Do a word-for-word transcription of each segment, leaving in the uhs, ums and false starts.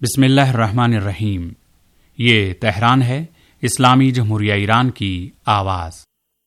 بسم اللہ الرحمن الرحیم۔ یہ تہران ہے، اسلامی جمہوریہ ایران کی آواز۔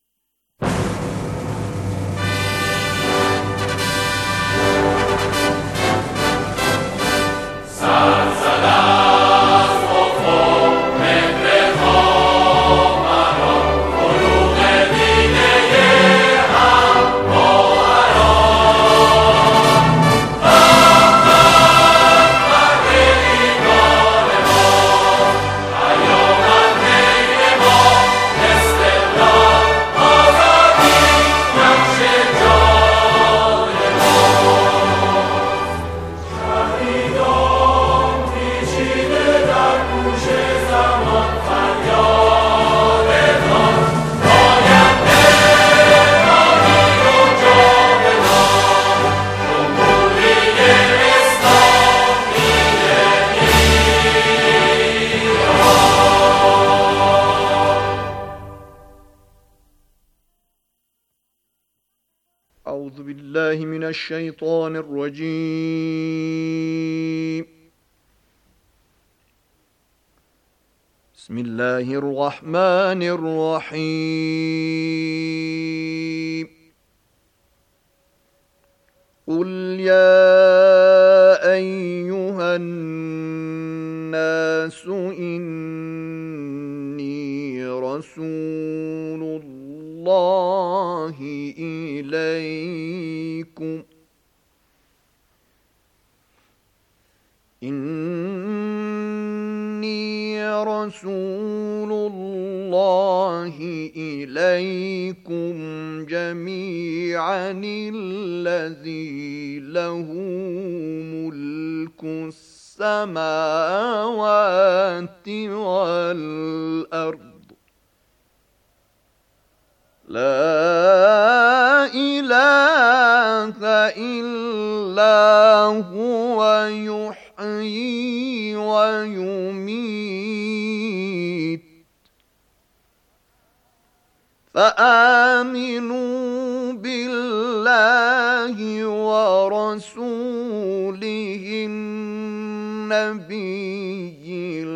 اعوذ باللہ من الشیطان الرجیم، بسم اللہ الرحمن الرحیم۔ قل یا ایہا الناس انی رسول اللہ اللہ إليكم إني رسول الله إليكم جميعا الذي له ملك السماوات والأرض لا إله إلا هو يحيي ويميت فآمنوا بالله ورسوله النبي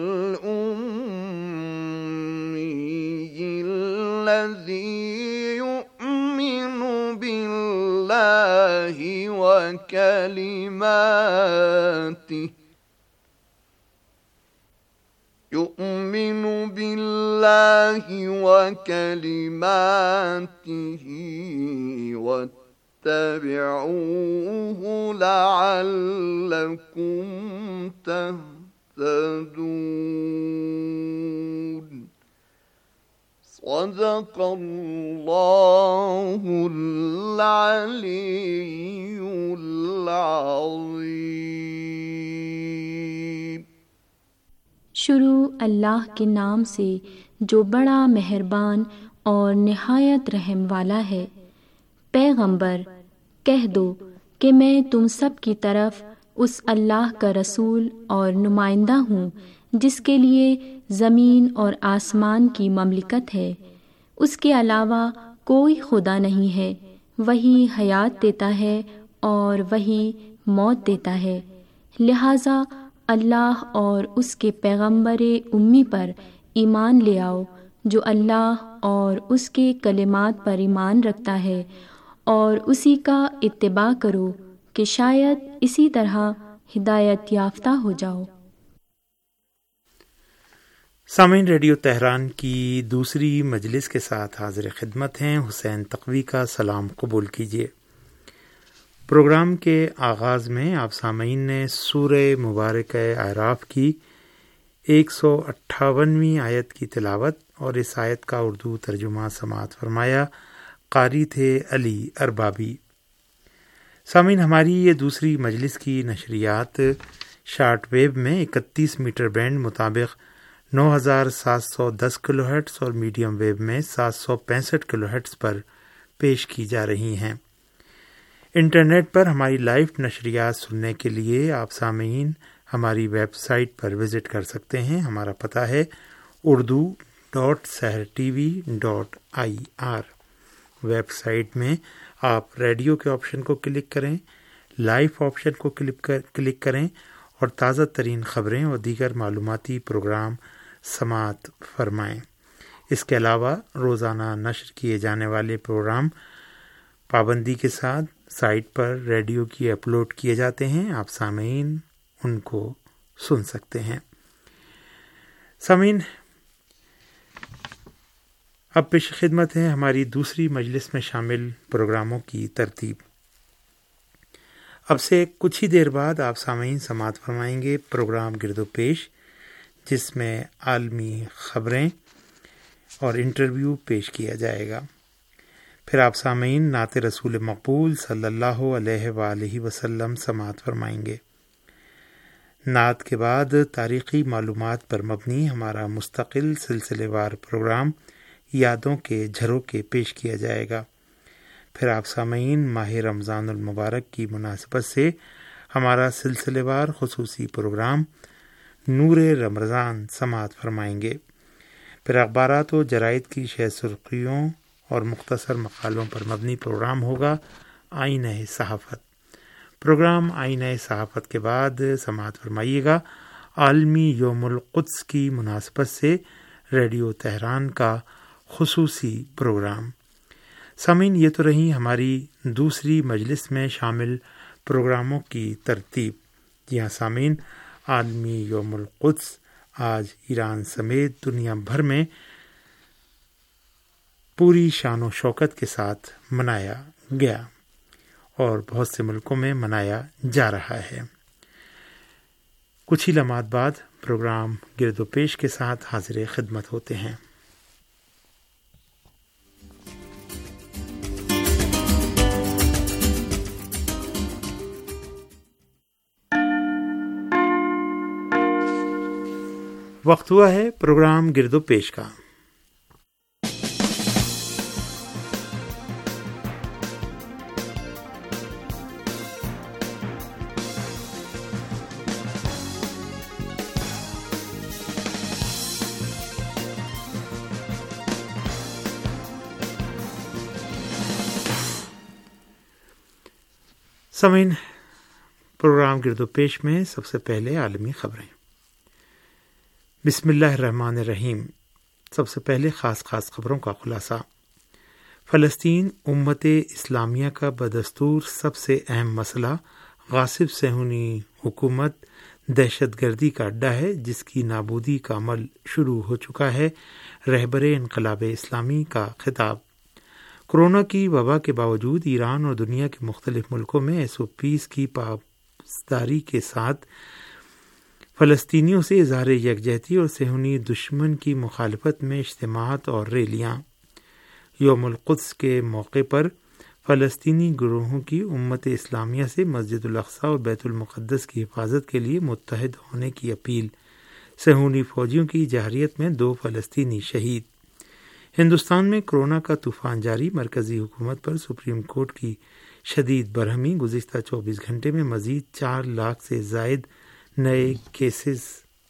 الأمي الذي وكلماته يؤمن بالله وكلماته واتبعوه لعلكم تهتدون۔ صدق اللہ العلی العظیم۔ شروع اللہ کے نام سے جو بڑا مہربان اور نہایت رحم والا ہے۔ پیغمبر کہہ دو کہ میں تم سب کی طرف اس اللہ کا رسول اور نمائندہ ہوں جس کے لیے زمین اور آسمان کی مملکت ہے، اس کے علاوہ کوئی خدا نہیں ہے، وہی حیات دیتا ہے اور وہی موت دیتا ہے، لہٰذا اللہ اور اس کے پیغمبر امی پر ایمان لے آؤ جو اللہ اور اس کے کلمات پر ایمان رکھتا ہے، اور اسی کا اتباع کرو کہ شاید اسی طرح ہدایت یافتہ ہو جاؤ۔ سامعین، ریڈیو تہران کی دوسری مجلس کے ساتھ حاضر خدمت ہیں۔ حسین تقوی کا سلام قبول کیجیے۔ پروگرام کے آغاز میں آپ سامعین نے سورہ مبارکہ اعراف کی ایک سو اٹھاونویں آیت کی تلاوت اور اس آیت کا اردو ترجمہ سماعت فرمایا۔ قاری تھے علی اربابی۔ سامعین، ہماری یہ دوسری مجلس کی نشریات شارٹ ویو میں اکتیس میٹر بینڈ مطابق نو ہزار سات سو دس کلو ہرٹز اور میڈیم ویو میں سات سو پینسٹھ کلو ہرٹز پر پیش کی جا رہی ہیں۔ انٹرنیٹ پر ہماری لائیو نشریات سننے کے لیے آپ سامعین ہماری ویب سائٹ پر وزٹ کر سکتے ہیں۔ ہمارا پتہ ہے Urdu dot Sahar T V dot I R. Website میں آپ ریڈیو کے آپشن کو کلک کریں، لائیو آپشن کو کلک کریں اور تازہ ترین خبریں اور دیگر معلوماتی پروگرام سماعت فرمائیں۔ اس کے علاوہ روزانہ نشر کیے جانے والے پروگرام پابندی کے ساتھ سائٹ پر ریڈیو کی اپلوڈ کیے جاتے ہیں، آپ سامعین ان کو سن سکتے ہیں۔ سامعین، اب پیش خدمت ہے ہماری دوسری مجلس میں شامل پروگراموں کی ترتیب۔ اب سے کچھ ہی دیر بعد آپ سامعین سماعت فرمائیں گے پروگرام گرد و پیش، جس میں عالمی خبریں اور انٹرویو پیش کیا جائے گا۔ پھر آپ سامعین نعت رسول مقبول صلی اللہ علیہ وآلہ وسلم سماعت فرمائیں گے۔ نعت کے بعد تاریخی معلومات پر مبنی ہمارا مستقل سلسلے وار پروگرام یادوں کے جھروکے پیش کیا جائے گا۔ پھر آپ سامعین ماہ رمضان المبارک کی مناسبت سے ہمارا سلسلے وار خصوصی پروگرام نور رمضان سماعت فرمائیں گے۔ پھر اخبارات و جرائد کی شہ سرخیوں اور مختصر مقالوں پر مبنی پروگرام ہوگا آئینہ صحافت۔ پروگرام آئینہ صحافت کے بعد سماعت فرمائیے گا عالمی یوم القدس کی مناسبت سے ریڈیو تہران کا خصوصی پروگرام۔ سامعین، یہ تو رہی ہماری دوسری مجلس میں شامل پروگراموں کی ترتیب۔ جی ہاں سامعین، عالمی یوم القدس آج ایران سمیت دنیا بھر میں پوری شان و شوکت کے ساتھ منایا گیا اور بہت سے ملکوں میں منایا جا رہا ہے۔ کچھ ہی لمحات بعد پروگرام گرد و پیش کے ساتھ حاضر خدمت ہوتے ہیں۔ وقت ہوا ہے پروگرام گرد و پیش کا۔ سامعین، پروگرام گرد و پیش میں سب سے پہلے عالمی خبریں۔ بسم اللہ الرحمن الرحیم۔ سب سے پہلے خاص خاص خبروں کا خلاصہ۔ فلسطین امت اسلامیہ کا بدستور سب سے اہم مسئلہ غاصب صہیونی حکومت دہشت گردی کا اڈا ہے، جس کی نابودی کا عمل شروع ہو چکا ہے۔ رہبر انقلاب اسلامی کا خطاب۔ کورونا کی وبا کے باوجود ایران اور دنیا کے مختلف ملکوں میں ایس او پیز کی پاسداری کے ساتھ فلسطینیوں سے اظہار یکجہتی اور صہیونی دشمن کی مخالفت میں اجتماعات اور ریلیاں۔ یوم القدس کے موقع پر فلسطینی گروہوں کی امت اسلامیہ سے مسجد الاقصی اور بیت المقدس کی حفاظت کے لیے متحد ہونے کی اپیل۔ صہیونی فوجیوں کی جارحیت میں دو فلسطینی شہید۔ ہندوستان میں کورونا کا طوفان جاری، مرکزی حکومت پر سپریم کورٹ کی شدید برہمی۔ گزشتہ چوبیس گھنٹے میں مزید چار لاکھ سے زائد نئے کیسز۔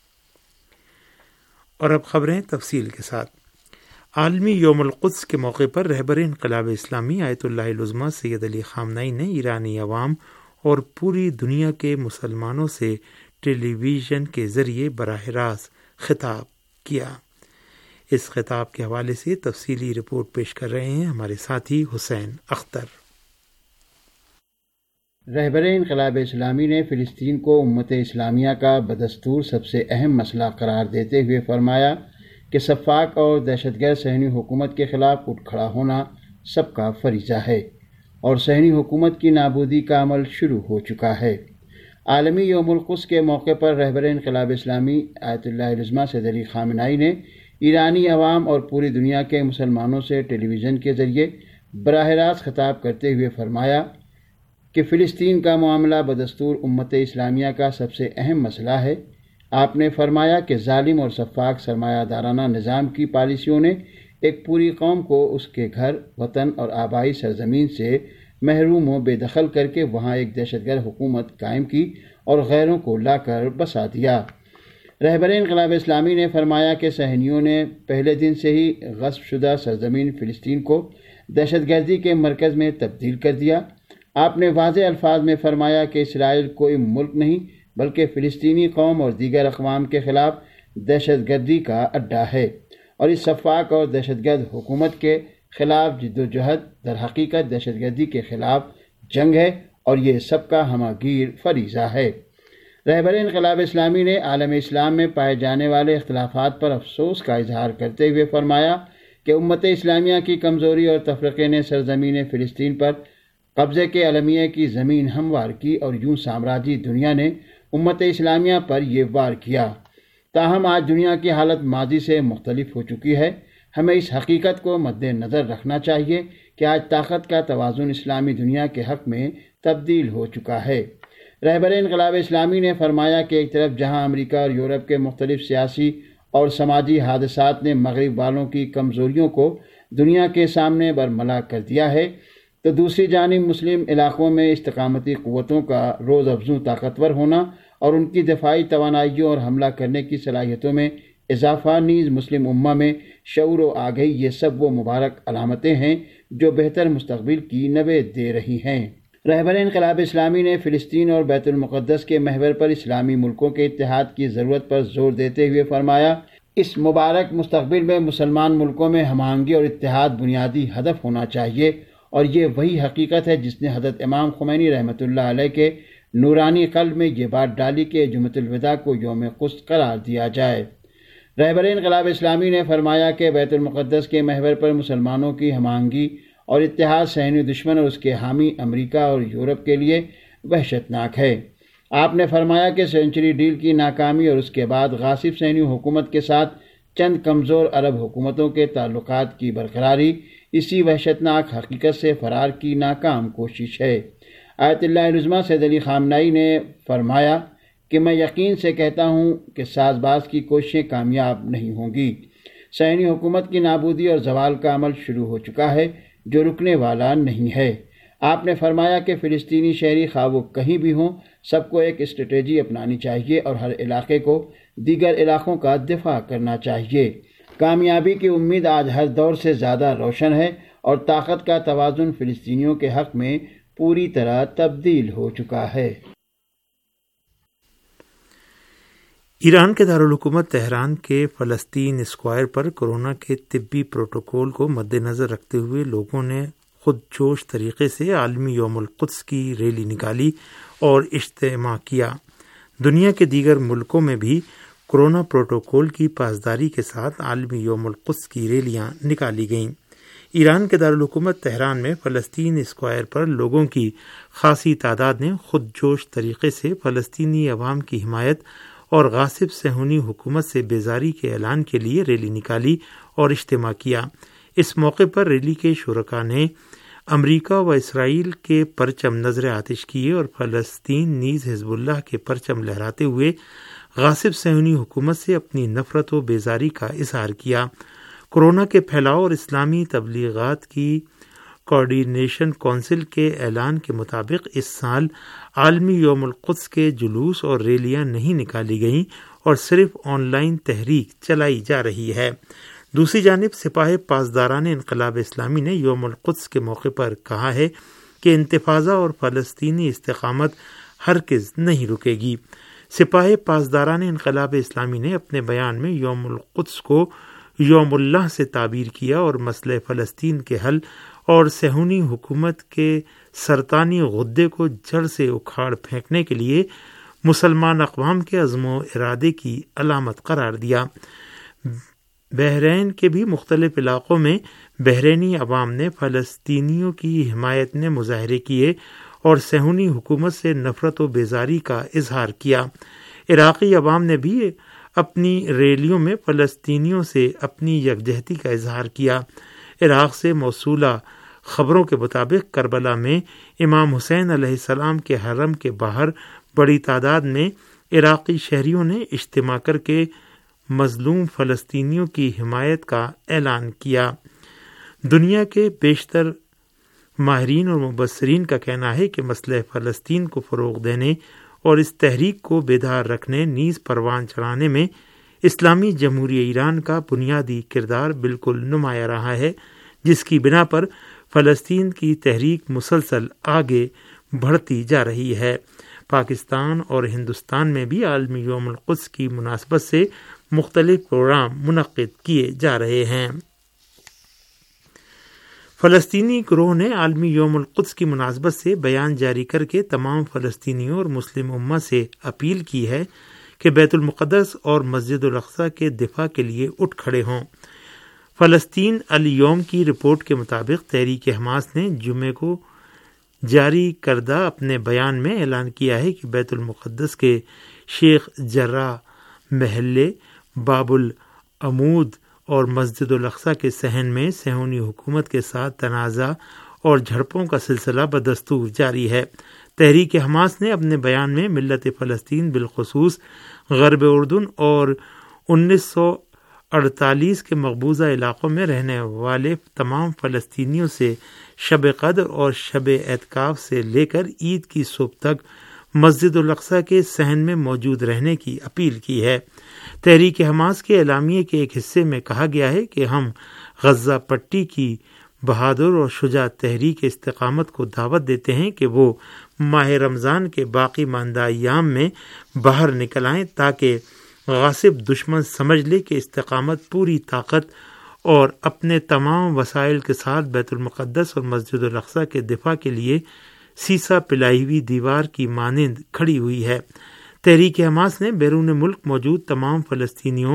اور اب خبریں تفصیل کے ساتھ۔ عالمی یوم القدس کے موقع پر رہبر انقلاب اسلامی آیت اللہ العظمیٰ سید علی خامنئی نے ایرانی عوام اور پوری دنیا کے مسلمانوں سے ٹیلی ویژن کے ذریعے براہ راست خطاب کیا۔ اس خطاب کے حوالے سے تفصیلی رپورٹ پیش کر رہے ہیں ہمارے ساتھی حسین اختر۔ رہبر انقلاب اسلامی نے فلسطین کو امت اسلامیہ کا بدستور سب سے اہم مسئلہ قرار دیتے ہوئے فرمایا کہ شفاق اور دہشت گرد صہیونی حکومت کے خلاف اٹھ کھڑا ہونا سب کا فریضہ ہے اور صہیونی حکومت کی نابودی کا عمل شروع ہو چکا ہے۔ عالمی یوم القدس کے موقع پر رہبر انقلاب اسلامی آیت اللہ العظمیٰ سید علی خامنئی نے ایرانی عوام اور پوری دنیا کے مسلمانوں سے ٹیلی ویژن کے ذریعے براہ راست خطاب کرتے ہوئے فرمایا کہ فلسطین کا معاملہ بدستور امت اسلامیہ کا سب سے اہم مسئلہ ہے۔ آپ نے فرمایا کہ ظالم اور شفاق سرمایہ دارانہ نظام کی پالیسیوں نے ایک پوری قوم کو اس کے گھر، وطن اور آبائی سرزمین سے محروم و بے دخل کر کے وہاں ایک دہشت گرد حکومت قائم کی اور غیروں کو لا کر بسا دیا۔ رہبر انقلاب اسلامی نے فرمایا کہ صہیونیوں نے پہلے دن سے ہی غصب شدہ سرزمین فلسطین کو دہشت گردی کے مرکز میں تبدیل کر دیا۔ آپ نے واضح الفاظ میں فرمایا کہ اسرائیل کوئی ملک نہیں بلکہ فلسطینی قوم اور دیگر اقوام کے خلاف دہشت گردی کا اڈا ہے، اور اس شفاق اور دہشت گرد حکومت کے خلاف جد و جہد در حقیقت دہشت گردی کے خلاف جنگ ہے، اور یہ سب کا ہمہ گیر فریضہ ہے۔ رہبر انقلاب اسلامی نے عالم اسلام میں پائے جانے والے اختلافات پر افسوس کا اظہار کرتے ہوئے فرمایا کہ امت اسلامیہ کی کمزوری اور تفرقے نے سرزمین فلسطین پر قبضے کے المیہ کی زمین ہموار کی، اور یوں سامراجی دنیا نے امت اسلامیہ پر یہ وار کیا۔ تاہم آج دنیا کی حالت ماضی سے مختلف ہو چکی ہے۔ ہمیں اس حقیقت کو مد نظر رکھنا چاہیے کہ آج طاقت کا توازن اسلامی دنیا کے حق میں تبدیل ہو چکا ہے۔ رہبر انقلاب اسلامی نے فرمایا کہ ایک طرف جہاں امریکہ اور یورپ کے مختلف سیاسی اور سماجی حادثات نے مغرب والوں کی کمزوریوں کو دنیا کے سامنے برملا کر دیا ہے، تو دوسری جانب مسلم علاقوں میں استقامتی قوتوں کا روز افزوں طاقتور ہونا اور ان کی دفاعی توانائیوں اور حملہ کرنے کی صلاحیتوں میں اضافہ نیز مسلم امہ میں شعور و آگہی، یہ سب وہ مبارک علامتیں ہیں جو بہتر مستقبل کی نوید دے رہی ہیں۔ رہبر انقلاب اسلامی نے فلسطین اور بیت المقدس کے محور پر اسلامی ملکوں کے اتحاد کی ضرورت پر زور دیتے ہوئے فرمایا، اس مبارک مستقبل میں مسلمان ملکوں میں ہم آہنگی اور اتحاد بنیادی ہدف ہونا چاہیے، اور یہ وہی حقیقت ہے جس نے حضرت امام خمینی رحمۃ اللہ علیہ کے نورانی قلب میں یہ بات ڈالی کہ جمعۃ الوداع کو یوم قدس قرار دیا جائے۔ رہبر انقلاب اسلامی نے فرمایا کہ بیت المقدس کے محور پر مسلمانوں کی ہم آہنگی اور اتحاد صہیونی دشمن اور اس کے حامی امریکہ اور یورپ کے لیے وحشتناک ہے۔ آپ نے فرمایا کہ سینچری ڈیل کی ناکامی اور اس کے بعد غاصب صہیونی حکومت کے ساتھ چند کمزور عرب حکومتوں کے تعلقات کی برقراری اسی وحشتناک حقیقت سے فرار کی ناکام کوشش ہے۔ آیت اللہ العظمیٰ سید علی خامنہئی نے فرمایا کہ میں یقین سے کہتا ہوں کہ ساز باز کی کوششیں کامیاب نہیں ہوں گی۔ صہیونی حکومت کی نابودی اور زوال کا عمل شروع ہو چکا ہے جو رکنے والا نہیں ہے۔ آپ نے فرمایا کہ فلسطینی شہری خواہ وہ کہیں بھی ہوں، سب کو ایک اسٹریٹجی اپنانی چاہیے اور ہر علاقے کو دیگر علاقوں کا دفاع کرنا چاہیے۔ کامیابی کی امید آج ہر دور سے زیادہ روشن ہے، اور طاقت کا توازن فلسطینیوں کے حق میں پوری طرح تبدیل ہو چکا ہے۔ ایران کے دارالحکومت تہران کے فلسطین اسکوائر پر کورونا کے طبی پروٹوکول کو مد نظر رکھتے ہوئے لوگوں نے خود جوش طریقے سے عالمی یوم القدس کی ریلی نکالی اور اجتماع کیا۔ دنیا کے دیگر ملکوں میں بھی کورونا پروٹوکول کی پاسداری کے ساتھ عالمی یوم القدس کی ریلیاں نکالی گئیں۔ ایران کے دارالحکومت تہران میں فلسطین اسکوائر پر لوگوں کی خاصی تعداد نے خود جوش طریقے سے فلسطینی عوام کی حمایت اور غاصب صہیونی حکومت سے بیزاری کے اعلان کے لیے ریلی نکالی اور اجتماع کیا۔ اس موقع پر ریلی کے شرکاء نے امریکہ و اسرائیل کے پرچم نظر آتش کیے اور فلسطین نیز حزب اللہ کے پرچم لہراتے ہوئے غاصب صہیونی حکومت سے اپنی نفرت و بیزاری کا اظہار کیا۔ کورونا کے پھیلاؤ اور اسلامی تبلیغات کی کوارڈینیشن کونسل کے اعلان کے مطابق اس سال عالمی یوم القدس کے جلوس اور ریلیاں نہیں نکالی گئیں اور صرف آن لائن تحریک چلائی جا رہی ہے۔ دوسری جانب سپاہ پاسداران انقلاب اسلامی نے یوم القدس کے موقع پر کہا ہے کہ انتفاضہ اور فلسطینی استقامت ہرگز نہیں رکے گی۔ سپاہ پاسداران انقلاب اسلامی نے اپنے بیان میں یوم القدس کو یوم اللہ سے تعبیر کیا اور مسئلہ فلسطین کے حل اور صہیونی حکومت کے سرطانی غدے کو جڑ سے اکھاڑ پھینکنے کے لیے مسلمان اقوام کے عزم و ارادے کی علامت قرار دیا۔ بحرین کے بھی مختلف علاقوں میں بحرینی عوام نے فلسطینیوں کی حمایت نے مظاہرے کیے اور صہیونی حکومت سے نفرت و بیزاری کا اظہار کیا۔ عراقی عوام نے بھی اپنی ریلیوں میں فلسطینیوں سے اپنی یکجہتی کا اظہار کیا۔ عراق سے موصولہ خبروں کے مطابق کربلا میں امام حسین علیہ السلام کے حرم کے باہر بڑی تعداد میں عراقی شہریوں نے اجتماع کر کے مظلوم فلسطینیوں کی حمایت کا اعلان کیا۔ دنیا کے بیشتر ماہرین اور مبصرین کا کہنا ہے کہ مسئلہ فلسطین کو فروغ دینے اور اس تحریک کو بیدار رکھنے نیز پروان چڑھانے میں اسلامی جمہوریہ ایران کا بنیادی کردار بالکل نمایاں رہا ہے، جس کی بنا پر فلسطین کی تحریک مسلسل آگے بڑھتی جا رہی ہے۔ پاکستان اور ہندوستان میں بھی عالمی یوم القدس کی مناسبت سے مختلف پروگرام منعقد کیے جا رہے ہیں۔ فلسطینی گروہ نے عالمی یوم القدس کی مناسبت سے بیان جاری کر کے تمام فلسطینیوں اور مسلم امہ سے اپیل کی ہے کہ بیت المقدس اور مسجد الاقصی کے دفاع کے لیے اٹھ کھڑے ہوں۔ فلسطین الیوم کی رپورٹ کے مطابق تحریک حماس نے جمعے کو جاری کردہ اپنے بیان میں اعلان کیا ہے کہ بیت المقدس کے شیخ جراح محلے، باب العمود اور مسجد الاقصی کے صحن میں صہیونی حکومت کے ساتھ تنازع اور جھڑپوں کا سلسلہ بدستور جاری ہے۔ تحریک حماس نے اپنے بیان میں ملت فلسطین بالخصوص غرب اردن اور انیس سو اڑتالیس کے مقبوضہ علاقوں میں رہنے والے تمام فلسطینیوں سے شب قدر اور شب اعتکاف سے لے کر عید کی صبح تک مسجد الاقصی کے صحن میں موجود رہنے کی اپیل کی ہے۔ تحریک حماس کے اعلامیے کے ایک حصے میں کہا گیا ہے کہ ہم غزہ پٹی کی بہادر اور شجاع تحریک استقامت کو دعوت دیتے ہیں کہ وہ ماہ رمضان کے باقی ماندہ ایام میں باہر نکل آئیں تاکہ غاصب دشمن سمجھ لے کہ استقامت پوری طاقت اور اپنے تمام وسائل کے ساتھ بیت المقدس اور مسجد الاقصی کے دفاع کے لیے سیسا پلائی ہوئی دیوار کی مانند کھڑی ہوئی ہے۔ تحریک حماس نے بیرون ملک موجود تمام فلسطینیوں،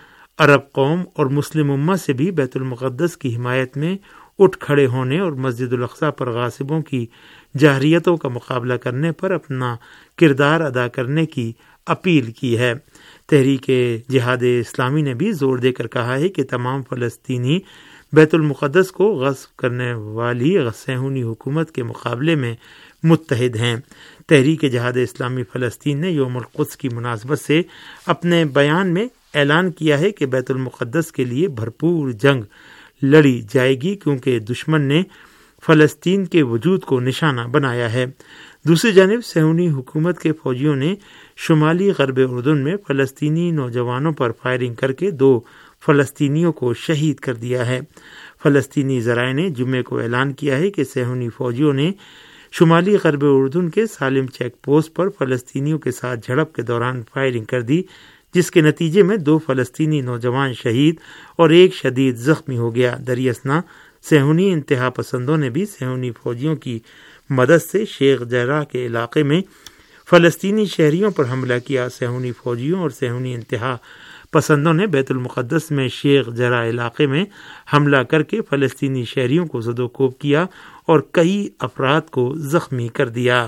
عرب قوم اور مسلم امہ سے بھی بیت المقدس کی حمایت میں اٹھ کھڑے ہونے اور مسجد الاقصی پر غاصبوں کی جارحیتوں کا مقابلہ کرنے پر اپنا کردار ادا کرنے کی اپیل کی ہے۔ تحریک جہاد اسلامی نے بھی زور دے کر کہا ہے کہ تمام فلسطینی بیت المقدس کو غصب کرنے والی صہیونی حکومت کے مقابلے میں متحد ہیں۔ تحریک جہاد اسلامی فلسطین نے یوم القدس کی مناسبت سے اپنے بیان میں اعلان کیا ہے کہ بیت المقدس کے لیے بھرپور جنگ لڑی جائے گی کیونکہ دشمن نے فلسطین کے وجود کو نشانہ بنایا ہے۔ دوسری جانب صہیونی حکومت کے فوجیوں نے شمالی غرب اردن میں فلسطینی نوجوانوں پر فائرنگ کر کے دو فلسطینیوں کو شہید کر دیا ہے۔ فلسطینی ذرائع نے جمعے کو اعلان کیا ہے کہ صہیونی فوجیوں نے شمالی غرب اردن کے سالم چیک پوسٹ پر فلسطینیوں کے ساتھ جھڑپ کے دوران فائرنگ کر دی، جس کے نتیجے میں دو فلسطینی نوجوان شہید اور ایک شدید زخمی ہو گیا۔ دریاسنا صہیونی انتہا پسندوں نے بھی صہیونی فوجیوں کی مدد سے شیخ جراح کے علاقے میں فلسطینی شہریوں پر حملہ کیا۔ صہیونی فوجیوں اور صہیونی انتہا پسندوں نے بیت المقدس میں شیخ جراح علاقے میں حملہ کر کے فلسطینی شہریوں کو زد و کوب کیا اور کئی افراد کو زخمی کر دیا۔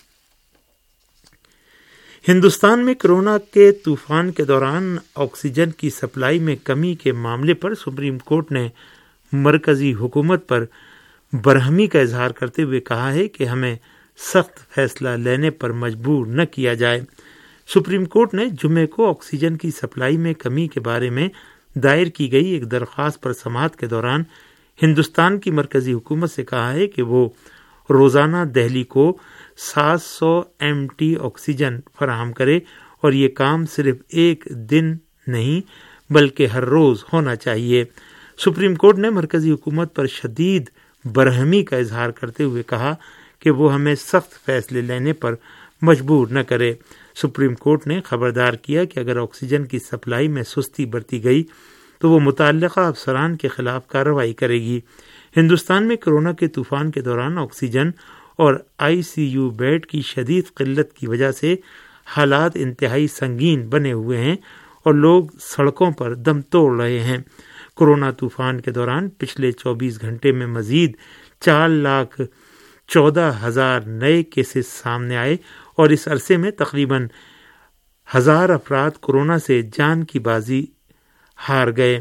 ہندوستان میں کرونا کے طوفان کے دوران آکسیجن کی سپلائی میں کمی کے معاملے پر سپریم کورٹ نے مرکزی حکومت پر برہمی کا اظہار کرتے ہوئے کہا ہے کہ ہمیں سخت فیصلہ لینے پر مجبور نہ کیا جائے۔ سپریم کورٹ نے جمعے کو آکسیجن کی سپلائی میں کمی کے بارے میں دائر کی گئی ایک درخواست پر سماعت کے دوران ہندوستان کی مرکزی حکومت سے کہا ہے کہ وہ روزانہ دہلی کو سات سو ایم ٹی آکسیجن فراہم کرے اور یہ کام صرف ایک دن نہیں بلکہ ہر روز ہونا چاہیے۔ سپریم کورٹ نے مرکزی حکومت پر شدید برہمی کا اظہار کرتے ہوئے کہا کہ وہ ہمیں سخت فیصلے لینے پر مجبور نہ کرے۔ سپریم کورٹ نے خبردار کیا کہ اگر آکسیجن کی سپلائی میں سستی برتی گئی تو وہ متعلقہ افسران کے خلاف کارروائی کرے گی۔ ہندوستان میں کرونا کے طوفان کے دوران آکسیجن اور آئی سی یو بیڈ کی شدید قلت کی وجہ سے حالات انتہائی سنگین بنے ہوئے ہیں اور لوگ سڑکوں پر دم توڑ رہے ہیں۔ کورونا طوفان کے دوران پچھلے چوبیس گھنٹے میں مزید چار لاکھ چودہ ہزار نئے کیسز سامنے آئے اور اس عرصے میں تقریباً ہزار افراد کورونا سے جان کی بازی ہار گئے۔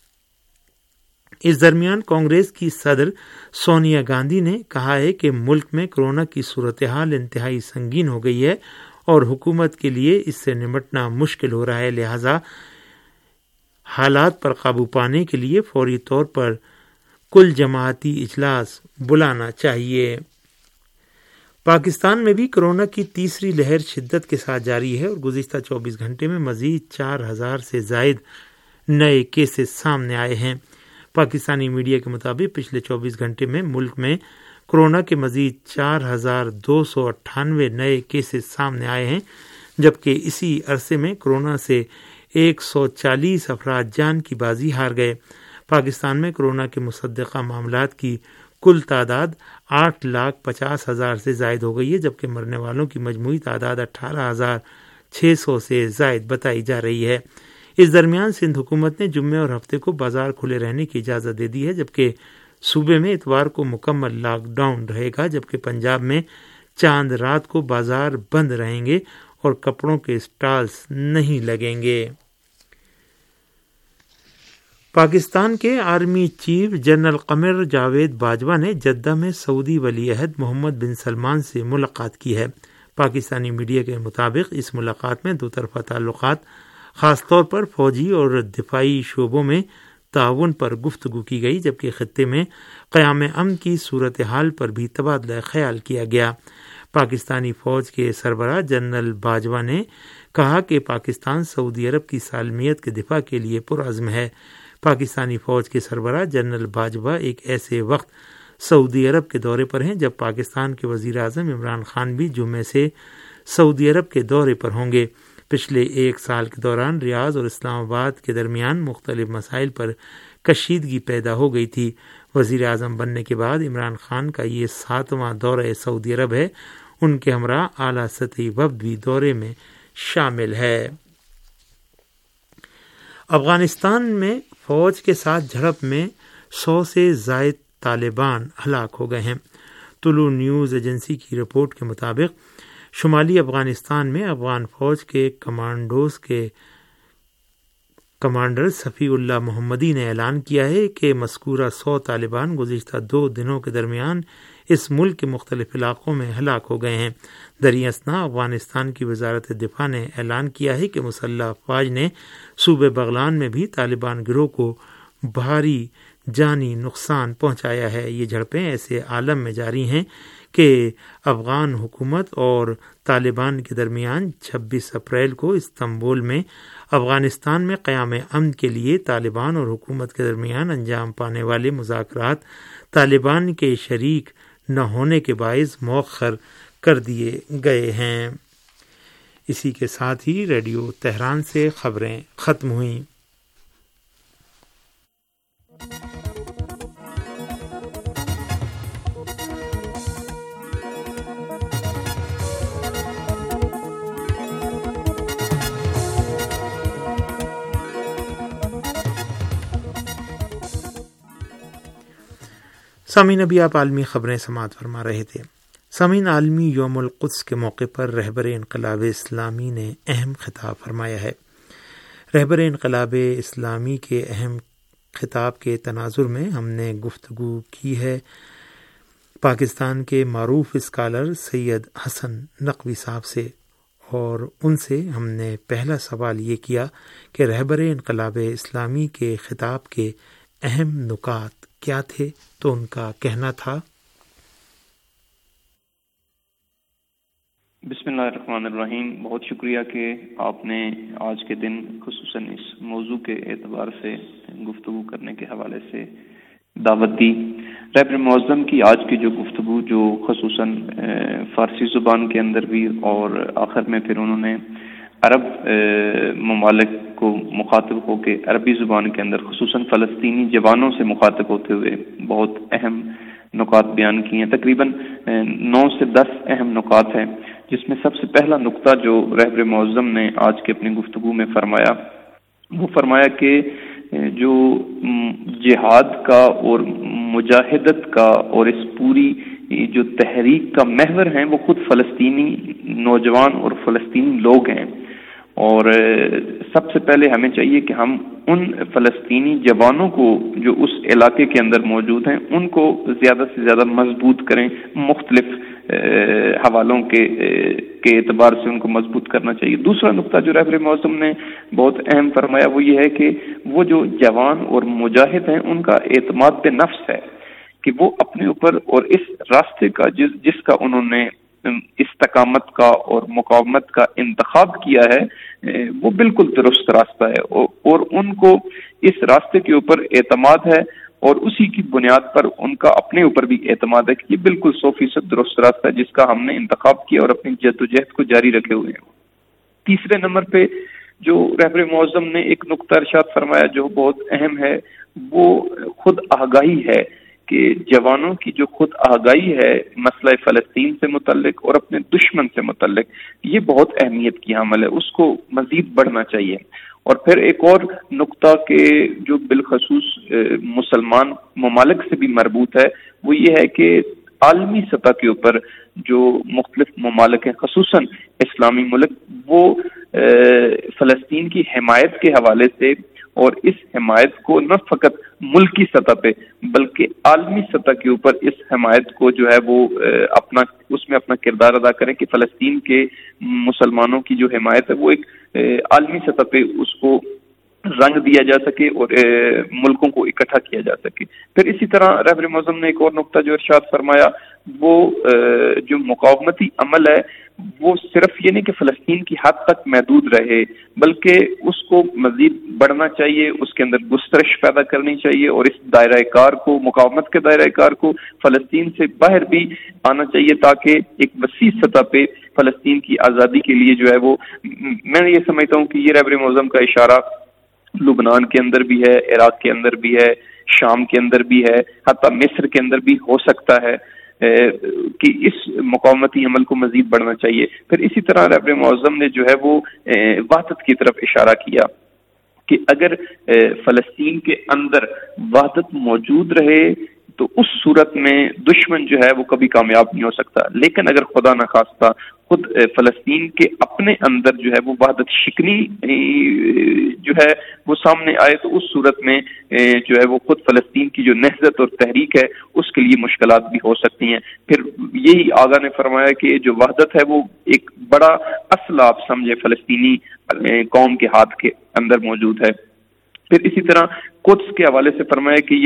اس درمیان کانگریس کی صدر سونیا گاندھی نے کہا ہے کہ ملک میں کورونا کی صورتحال انتہائی سنگین ہو گئی ہے اور حکومت کے لیے اس سے نمٹنا مشکل ہو رہا ہے، لہذا حالات پر قابو پانے کے لیے فوری طور پر کل جماعتی اجلاس بلانا چاہیے۔ پاکستان میں بھی کورونا کی تیسری لہر شدت کے ساتھ جاری ہے اور گزشتہ چوبیس گھنٹے میں مزید چار ہزار سے زائد نئے کیسز سامنے آئے ہیں۔ پاکستانی میڈیا کے مطابق پچھلے چوبیس گھنٹے میں ملک میں کورونا کے مزید چار ہزار دو سو اٹھانوے نئے کیسز سامنے آئے ہیں، جبکہ اسی عرصے میں کورونا سے ایک سو چالیس افراد جان کی بازی ہار گئے۔ پاکستان میں کورونا کے مصدقہ معاملات کی کل تعداد آٹھ لاکھ پچاس ہزار سے زائد ہو گئی ہے، جبکہ مرنے والوں کی مجموعی تعداد اٹھارہ ہزار چھ سو سے زائد بتائی جا رہی ہے۔ اس درمیان سندھ حکومت نے جمعے اور ہفتے کو بازار کھلے رہنے کی اجازت دے دی ہے، جبکہ صوبے میں اتوار کو مکمل لاک ڈاؤن رہے گا، جبکہ پنجاب میں چاند رات کو بازار بند رہیں گے اور کپڑوں کے اسٹالز نہیں لگیں گے۔ پاکستان کے army chief general Qamar Javed Bajwa نے جدہ میں سعودی ولی عہد محمد بن سلمان سے ملاقات کی ہے۔ پاکستانی میڈیا کے مطابق اس ملاقات میں دو طرفہ تعلقات، خاص طور پر فوجی اور دفاعی شعبوں میں تعاون پر گفتگو کی گئی، جبکہ خطے میں قیام امن کی صورتحال پر بھی تبادلہ خیال کیا گیا۔ پاکستانی فوج کے سربراہ جنرل باجوہ نے کہا کہ پاکستان سعودی عرب کی سالمیت کے دفاع کے لیے پرعزم ہے۔ پاکستانی فوج کے سربراہ جنرل باجوہ ایک ایسے وقت سعودی عرب کے دورے پر ہیں جب پاکستان کے وزیر اعظم عمران خان بھی جمعے سے سعودی عرب کے دورے پر ہوں گے۔ پچھلے ایک سال کے دوران ریاض اور اسلام آباد کے درمیان مختلف مسائل پر کشیدگی پیدا ہو گئی تھی۔ وزیر اعظم بننے کے بعد عمران خان کا یہ ساتواں دورہ سعودی عرب ہے۔ ان کے ہمراہ اعلیٰ سطحی وفد بھی دورے میں شامل ہے۔ افغانستان میں فوج کے ساتھ جھڑپ میں سو سے زائد طالبان ہلاک ہو گئے ہیں۔ طلوع نیوز ایجنسی کی رپورٹ کے مطابق شمالی افغانستان میں افغان فوج کے کمانڈوز کے کمانڈر صفی اللہ محمدی نے اعلان کیا ہے کہ مذکورہ سو طالبان گزشتہ دو دنوں کے درمیان اس ملک کے مختلف علاقوں میں ہلاک ہو گئے ہیں۔ دریں اثنا افغانستان کی وزارت دفاع نے اعلان کیا ہے کہ مسلح افواج نے صوبے بغلان میں بھی طالبان گروہ کو بھاری جانی نقصان پہنچایا ہے۔ یہ جھڑپیں ایسے عالم میں جاری ہیں کہ افغان حکومت اور طالبان کے درمیان چھبیس اپریل کو استنبول میں افغانستان میں قیام امن کے لیے طالبان اور حکومت کے درمیان انجام پانے والے مذاکرات طالبان کے شریک نہ ہونے کے باعث مؤخر کر دیے گئے ہیں۔ اسی کے ساتھ ہی ریڈیو تہران سے خبریں ختم ہوئیں۔ سامعین، ابھی آپ عالمی خبریں سماعت فرما رہے تھے۔ سامعین، عالمی یوم القدس کے موقع پر رہبر انقلاب اسلامی نے اہم خطاب فرمایا ہے۔ رہبر انقلاب اسلامی کے اہم خطاب کے تناظر میں ہم نے گفتگو کی ہے پاکستان کے معروف اسکالر سید حسن نقوی صاحب سے، اور ان سے ہم نے پہلا سوال یہ کیا کہ رہبر انقلاب اسلامی کے خطاب کے اہم نکات کیا تھے، تو ان کا کہنا تھا، بسم اللہ الرحمن الرحیم۔ بہت شکریہ کہ آپ نے آج کے دن خصوصاً اس موضوع کے اعتبار سے گفتگو کرنے کے حوالے سے دعوت دی۔ رہبر معظم کی آج کی جو گفتگو، جو خصوصاً فارسی زبان کے اندر بھی اور آخر میں پھر انہوں نے عرب ممالک کو مخاطب ہو کے عربی زبان کے اندر خصوصاً فلسطینی جوانوں سے مخاطب ہوتے ہوئے بہت اہم نکات بیان کیے ہیں۔ تقریباً نو سے دس اہم نکات ہیں، جس میں سب سے پہلا نقطہ جو رہبر معظم نے آج کی اپنی گفتگو میں فرمایا، وہ فرمایا کہ جو جہاد کا اور مجاہدت کا اور اس پوری جو تحریک کا محور ہیں وہ خود فلسطینی نوجوان اور فلسطینی لوگ ہیں، اور سب سے پہلے ہمیں چاہیے کہ ہم ان فلسطینی جوانوں کو جو اس علاقے کے اندر موجود ہیں ان کو زیادہ سے زیادہ مضبوط کریں، مختلف حوالوں کے کے اعتبار سے ان کو مضبوط کرنا چاہیے۔ دوسرا نقطہ جو رہبر معظم نے بہت اہم فرمایا وہ یہ ہے کہ وہ جو جوان اور مجاہد ہیں ان کا اعتماد پہ نفس ہے کہ وہ اپنے اوپر اور اس راستے کا جس جس کا انہوں نے استقامت کا اور مقاومت کا انتخاب کیا ہے وہ بالکل درست راستہ ہے، اور ان کو اس راستے کے اوپر اعتماد ہے اور اسی کی بنیاد پر ان کا اپنے اوپر بھی اعتماد ہے کہ یہ بالکل سو فیصد درست راستہ ہے جس کا ہم نے انتخاب کیا اور اپنی جدوجہد کو جاری رکھے ہوئے ہیں۔ تیسرے نمبر پہ جو رہبر معظم نے ایک نقطہ ارشاد فرمایا جو بہت اہم ہے، وہ خود آگاہی ہے کہ جوانوں کی جو خود آگاہی ہے مسئلہ فلسطین سے متعلق اور اپنے دشمن سے متعلق، یہ بہت اہمیت کی حامل ہے، اس کو مزید بڑھنا چاہیے۔ اور پھر ایک اور نقطہ کہ جو بالخصوص مسلمان ممالک سے بھی مربوط ہے، وہ یہ ہے کہ عالمی سطح کے اوپر جو مختلف ممالک ہیں خصوصاً اسلامی ملک، وہ فلسطین کی حمایت کے حوالے سے اور اس حمایت کو نہ فقط ملکی سطح پہ بلکہ عالمی سطح کے اوپر اس حمایت کو جو ہے وہ اپنا اس میں اپنا کردار ادا کریں کہ فلسطین کے مسلمانوں کی جو حمایت ہے وہ ایک عالمی سطح پہ اس کو رنگ دیا جا سکے اور ملکوں کو اکٹھا کیا جا سکے۔ پھر اسی طرح رہبر معظم نے ایک اور نقطہ جو ارشاد فرمایا، وہ جو مقاومتی عمل ہے وہ صرف یہ نہیں کہ فلسطین کی حد تک محدود رہے بلکہ اس کو مزید بڑھنا چاہیے، اس کے اندر گسترش پیدا کرنی چاہیے اور اس دائرہ کار کو، مقاومت کے دائرہ کار کو فلسطین سے باہر بھی آنا چاہیے تاکہ ایک وسیع سطح پہ فلسطین کی آزادی کے لیے جو ہے وہ، میں یہ سمجھتا ہوں کہ یہ رہبر معظم کا اشارہ لبنان کے اندر بھی ہے، عراق کے اندر بھی ہے، شام کے اندر بھی ہے، حتیٰ مصر کے اندر بھی ہو سکتا ہے کہ اس مقاومتی عمل کو مزید بڑھنا چاہیے۔ پھر اسی طرح رہبر معظم نے جو ہے وہ وحدت کی طرف اشارہ کیا کہ اگر فلسطین کے اندر وحدت موجود رہے تو اس صورت میں دشمن جو ہے وہ کبھی کامیاب نہیں ہو سکتا، لیکن اگر خدا نخواستہ خود فلسطین کے اپنے اندر جو ہے وہ وحدت شکنی جو ہے وہ سامنے آئے تو اس صورت میں جو ہے وہ خود فلسطین کی جو نہضت اور تحریک ہے اس کے لیے مشکلات بھی ہو سکتی ہیں۔ پھر یہی آغا نے فرمایا کہ جو وحدت ہے وہ ایک بڑا اصل آپ سمجھے فلسطینی قوم کے ہاتھ کے اندر موجود ہے۔ پھر اسی طرح قدس کے حوالے سے فرمایا کہ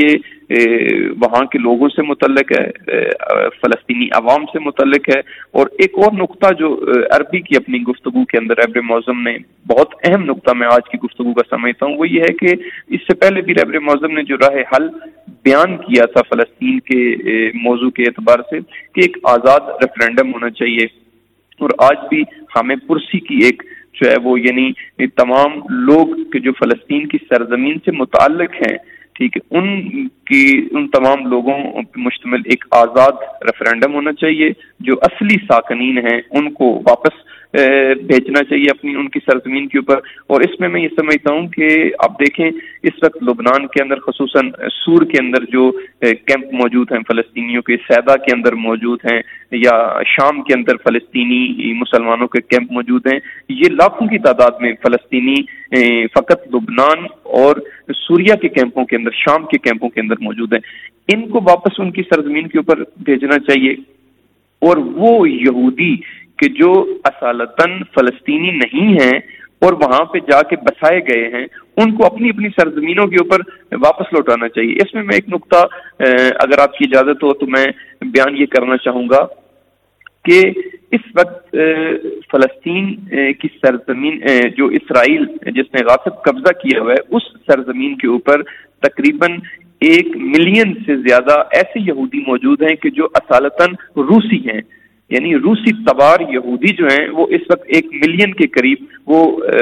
یہ وہاں کے لوگوں سے متعلق ہے، فلسطینی عوام سے متعلق ہے۔ اور ایک اور نقطہ جو عربی کی اپنی گفتگو کے اندر رہبر معظم نے بہت اہم نقطہ میں آج کی گفتگو کا سمجھتا ہوں، وہ یہ ہے کہ اس سے پہلے بھی رہبر معظم نے جو راہ حل بیان کیا تھا فلسطین کے موضوع کے اعتبار سے کہ ایک آزاد ریفرینڈم ہونا چاہیے، اور آج بھی ہمیں پرسی کی ایک جو ہے وہ یعنی تمام لوگ کہ جو فلسطین کی سرزمین سے متعلق ہیں، ٹھیک ہے، ان کی ان تمام لوگوں پر مشتمل ایک آزاد ریفرینڈم ہونا چاہیے۔ جو اصلی ساکنین ہیں ان کو واپس بھیجنا چاہیے اپنی ان کی سرزمین کے اوپر۔ اور اس میں میں یہ سمجھتا ہوں کہ آپ دیکھیں اس وقت لبنان کے اندر خصوصاً سور کے اندر جو کیمپ موجود ہیں فلسطینیوں کے، سیدا کے اندر موجود ہیں، یا شام کے اندر فلسطینی مسلمانوں کے کیمپ موجود ہیں، یہ لاکھوں کی تعداد میں فلسطینی فقط لبنان اور سوریا کے کیمپوں کے اندر، شام کے کیمپوں کے اندر موجود ہیں۔ ان کو واپس ان کی سرزمین کے اوپر بھیجنا چاہیے، اور وہ یہودی کہ جو اصالتاً فلسطینی نہیں ہیں اور وہاں پہ جا کے بسائے گئے ہیں، ان کو اپنی اپنی سرزمینوں کے اوپر واپس لوٹانا چاہیے۔ اس میں میں ایک نقطہ اگر آپ کی اجازت ہو تو میں بیان یہ کرنا چاہوں گا کہ اس وقت فلسطین کی سرزمین جو اسرائیل جس نے غاصب قبضہ کیا ہوا ہے، اس سرزمین کے اوپر تقریباً ایک ملین سے زیادہ ایسے یہودی موجود ہیں کہ جو اصالتاً روسی ہیں، یعنی روسی تبار یہودی جو ہیں وہ اس وقت ایک ملین کے قریب وہ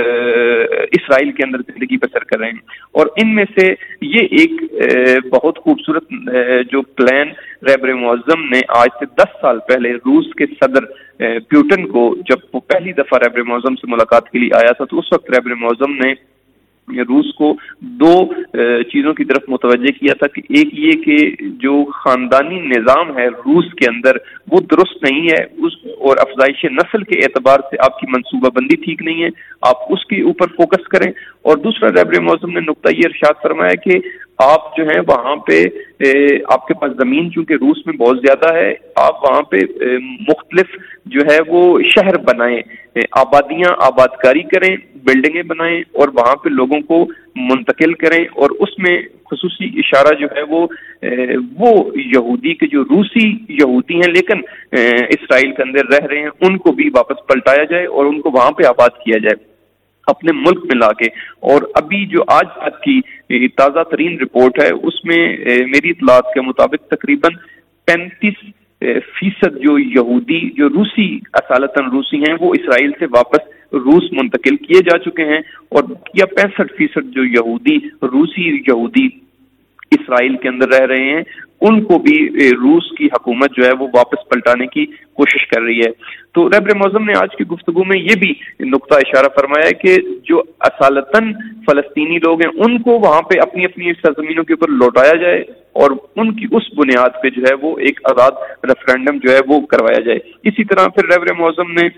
اسرائیل کے اندر زندگی بسر کر رہے ہیں۔ اور ان میں سے یہ ایک بہت خوبصورت جو پلان رہبر معظم نے آج سے دس سال پہلے روس کے صدر پیوٹن کو جب وہ پہلی دفعہ رہبر معظم سے ملاقات کے لیے آیا تھا تو اس وقت رہبر معظم نے روس کو دو چیزوں کی طرف متوجہ کیا تھا کہ ایک یہ کہ جو خاندانی نظام ہے روس کے اندر وہ درست نہیں ہے، اس اور افزائش نسل کے اعتبار سے آپ کی منصوبہ بندی ٹھیک نہیں ہے، آپ اس کے اوپر فوکس کریں۔ اور دوسرا رہبر معظم نے نقطہ یہ ارشاد فرمایا کہ آپ جو ہیں وہاں پہ آپ کے پاس زمین چونکہ روس میں بہت زیادہ ہے، آپ وہاں پہ مختلف جو ہے وہ شہر بنائیں، آبادیاں آباد کاری کریں، بلڈنگیں بنائیں اور وہاں پہ لوگوں کو منتقل کریں، اور اس میں خصوصی اشارہ جو ہے وہ وہ یہودی کے جو روسی یہودی ہیں لیکن اسرائیل کے اندر رہ رہے ہیں ان کو بھی واپس پلٹایا جائے اور ان کو وہاں پہ آباد کیا جائے اپنے ملک میں لا کے۔ اور ابھی جو آج تک کی تازہ ترین رپورٹ ہے اس میں میری اطلاعات کے مطابق تقریباً پینتیس فیصد جو یہودی جو روسی اصالتاً روسی ہیں وہ اسرائیل سے واپس روس منتقل کیے جا چکے ہیں، اور یا پینسٹھ فیصد جو یہودی روسی یہودی اسرائیل کے اندر رہ رہے ہیں ان کو بھی روس کی حکومت جو ہے وہ واپس پلٹانے کی کوشش کر رہی ہے۔ تو رہبر معظم نے آج کی گفتگو میں یہ بھی نقطہ اشارہ فرمایا ہے کہ جو اصالتاً فلسطینی لوگ ہیں ان کو وہاں پہ اپنی اپنی سرزمینوں کے اوپر لوٹایا جائے اور ان کی اس بنیاد پہ جو ہے وہ ایک آزاد ریفرینڈم جو ہے وہ کروایا جائے۔ اسی طرح پھر رہبر معظم نے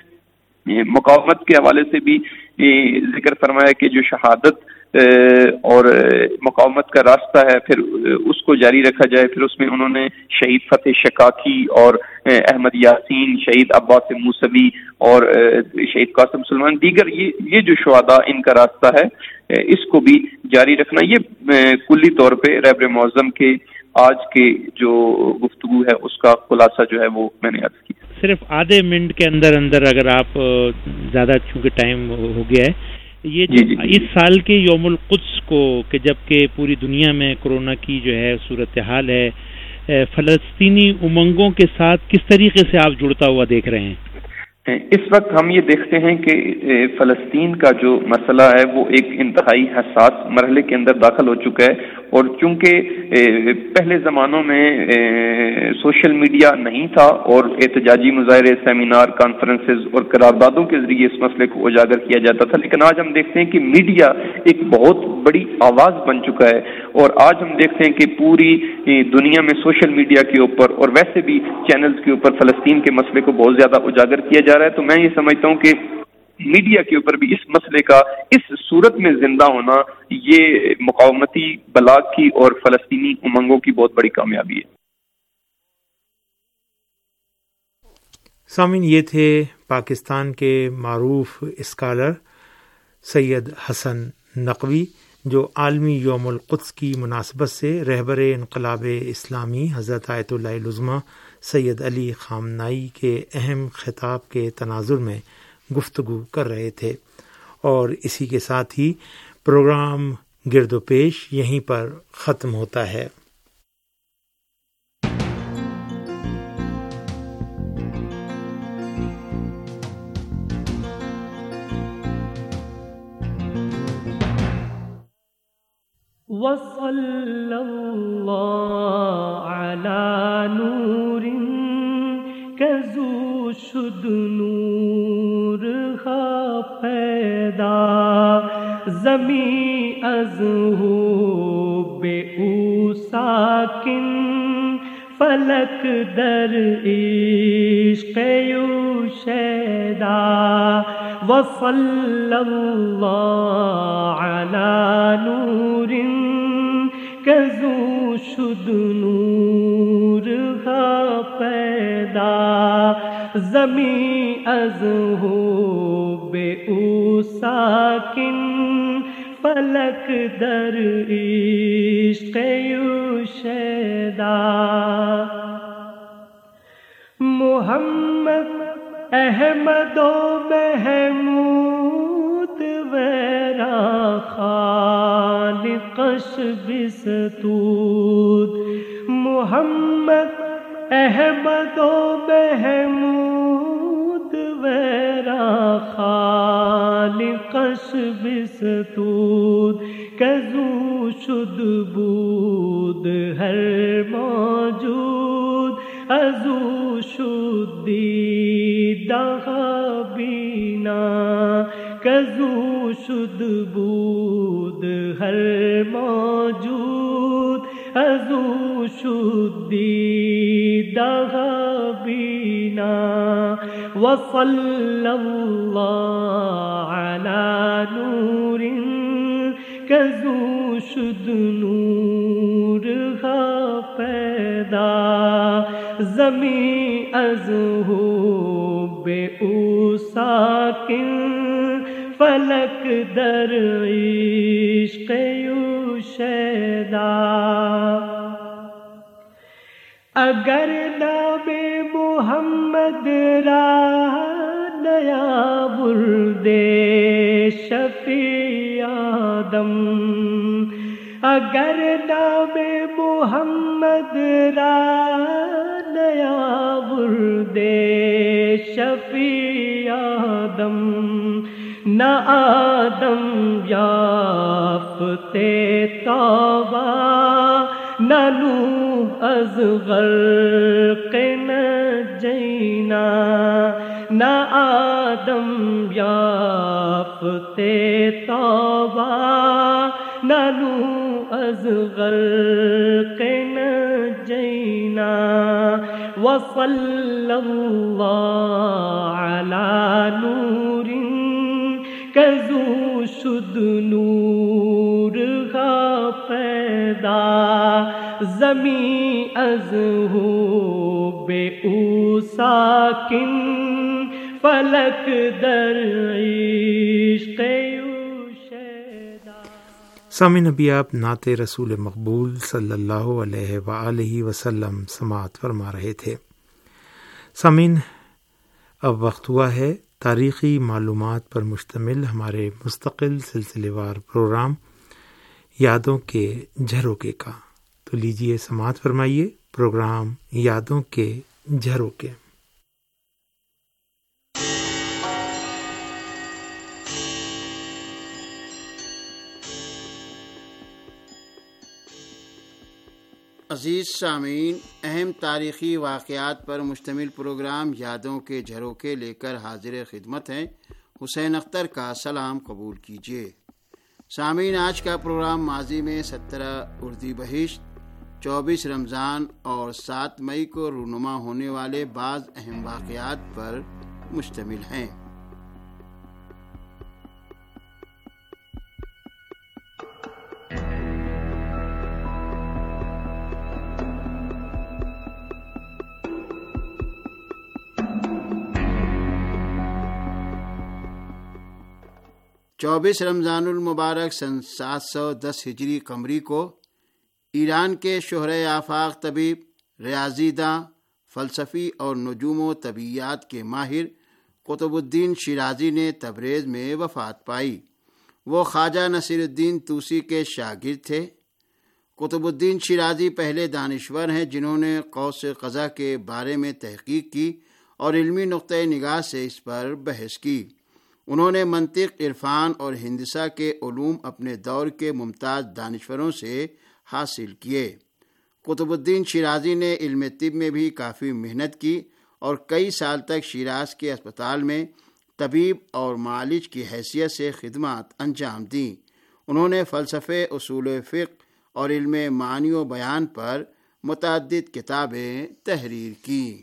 مقاومت کے حوالے سے بھی ذکر فرمایا کہ جو شہادت اور مقاومت کا راستہ ہے پھر اس کو جاری رکھا جائے۔ پھر اس میں انہوں نے شہید فتح شکاکی اور احمد یاسین، شہید عباس موسوی اور شہید قاسم سلمان دیگر یہ یہ جو شہداء ان کا راستہ ہے اس کو بھی جاری رکھنا، یہ کلی طور پہ رہبر معظم کے آج کے جو گفتگو ہے اس کا خلاصہ جو ہے وہ میں نے عرض کیا۔ صرف آدھے منٹ کے اندر اندر اگر آپ زیادہ چونکہ ٹائم ہو گیا ہے، یہ جو جی جی اس سال کے یوم القدس کو کہ جبکہ پوری دنیا میں کورونا کی جو ہے صورتحال ہے، فلسطینی امنگوں کے ساتھ کس طریقے سے آپ جڑتا ہوا دیکھ رہے ہیں؟ اس وقت ہم یہ دیکھتے ہیں کہ فلسطین کا جو مسئلہ ہے وہ ایک انتہائی حساس مرحلے کے اندر داخل ہو چکا ہے، اور چونکہ پہلے زمانوں میں سوشل میڈیا نہیں تھا اور احتجاجی مظاہرے، سیمینار، کانفرنسز اور قراردادوں کے ذریعے اس مسئلے کو اجاگر کیا جاتا تھا، لیکن آج ہم دیکھتے ہیں کہ میڈیا ایک بہت بڑی آواز بن چکا ہے، اور آج ہم دیکھتے ہیں کہ پوری دنیا میں سوشل میڈیا کے اوپر اور ویسے بھی چینلز کے اوپر فلسطین کے مسئلے کو بہت زیادہ اجاگر کیا جا رہا ہے۔ تو میں یہ سمجھتا ہوں کہ میڈیا کے اوپر بھی اس مسئلے کا اس صورت میں زندہ ہونا یہ مقاومتی بلاغ کی اور فلسطینی امنگوں کی بہت بڑی کامیابی ہے۔ سامعین، یہ تھے پاکستان کے معروف اسکالر سید حسن نقوی جو عالمی یوم القدس کی مناسبت سے رہبر انقلاب اسلامی حضرت آیت اللہ العظمیٰ سید علی خامنائی کے اہم خطاب کے تناظر میں گفتگو کر رہے تھے، اور اسی کے ساتھ ہی پروگرام گرد و پیش یہیں پر ختم ہوتا ہے۔ وصلی اللہ علی نور کزو شد نور ہا پیدا زمیں از ہو بے او ساکن فلک در عشق یو شیدا وصلی اللہ علی نور کزو شد نور ہا پیدا زمیں از ہو بے او ساکن فلک در عشق یو شیدا محمد احمد و محمود ویرا خالقش بستود محمد احمد و محمود ویرا خالقش بستود کزو شد بود ہر موجود ازو شد دیدہ بینا کزو شد بود ہر موجود ازو شد دیدہ بینا وصلی اللہ علی نور کزو شد نور ہا پیدا زمیں از ہو بے او ساکن فلک در عشق یو شیدا اگر نام محمد را نیا بردے شفیع آدم اگر نام محمد را نیا ورد شفیع آدم، نہ آدم یافتے توبہ، نہ نوح از غرق نجینا، نہ آدم یافتے توبہ، نہ نوح از غرق نجینا، وصلی اللہ علی نور کذو شد نور کا پیدا، زمین از ہو بے او ساکن، فلک در عشق او شیدا۔ سامعین، ابھی آپ نعت رسول مقبول صلی اللہ علیہ وآلہ وسلم سماعت فرما رہے تھے۔ سامعین، اب وقت ہوا ہے تاریخی معلومات پر مشتمل ہمارے مستقل سلسلے وار پروگرام یادوں کے جھروکے کا۔ تو لیجیے سماعت فرمائیے پروگرام یادوں کے جھروکے۔ عزیز سامعین، اہم تاریخی واقعات پر مشتمل پروگرام یادوں کے جھروکے لے کر حاضر خدمت ہیں۔ حسین اختر کا سلام قبول کیجیے۔ سامعین، آج کا پروگرام ماضی میں سترہ اردیبہشت، چوبیس رمضان اور سات مئی کو رونما ہونے والے بعض اہم واقعات پر مشتمل ہیں۔ چوبیس رمضان المبارک سن سات سو دس ہجری قمری کو ایران کے شہرۂ آفاق طبیب، ریاضی داں، فلسفی اور نجوم و طبیعیات کے ماہر قطب الدین شیرازی نے تبریز میں وفات پائی۔ وہ خواجہ نصیر الدین طوسی کے شاگرد تھے۔ قطب الدین شیرازی پہلے دانشور ہیں جنہوں نے قوس قزح کے بارے میں تحقیق کی اور علمی نقطۂ نگاہ سے اس پر بحث کی۔ انہوں نے منطق، عرفان اور ہندسہ کے علوم اپنے دور کے ممتاز دانشوروں سے حاصل کیے۔ قطب الدین شیرازی نے علم طب میں بھی کافی محنت کی اور کئی سال تک شیراز کے اسپتال میں طبیب اور معالج کی حیثیت سے خدمات انجام دیں۔ انہوں نے فلسفے، اصول فقہ اور علم معنی و بیان پر متعدد کتابیں تحریر کیں۔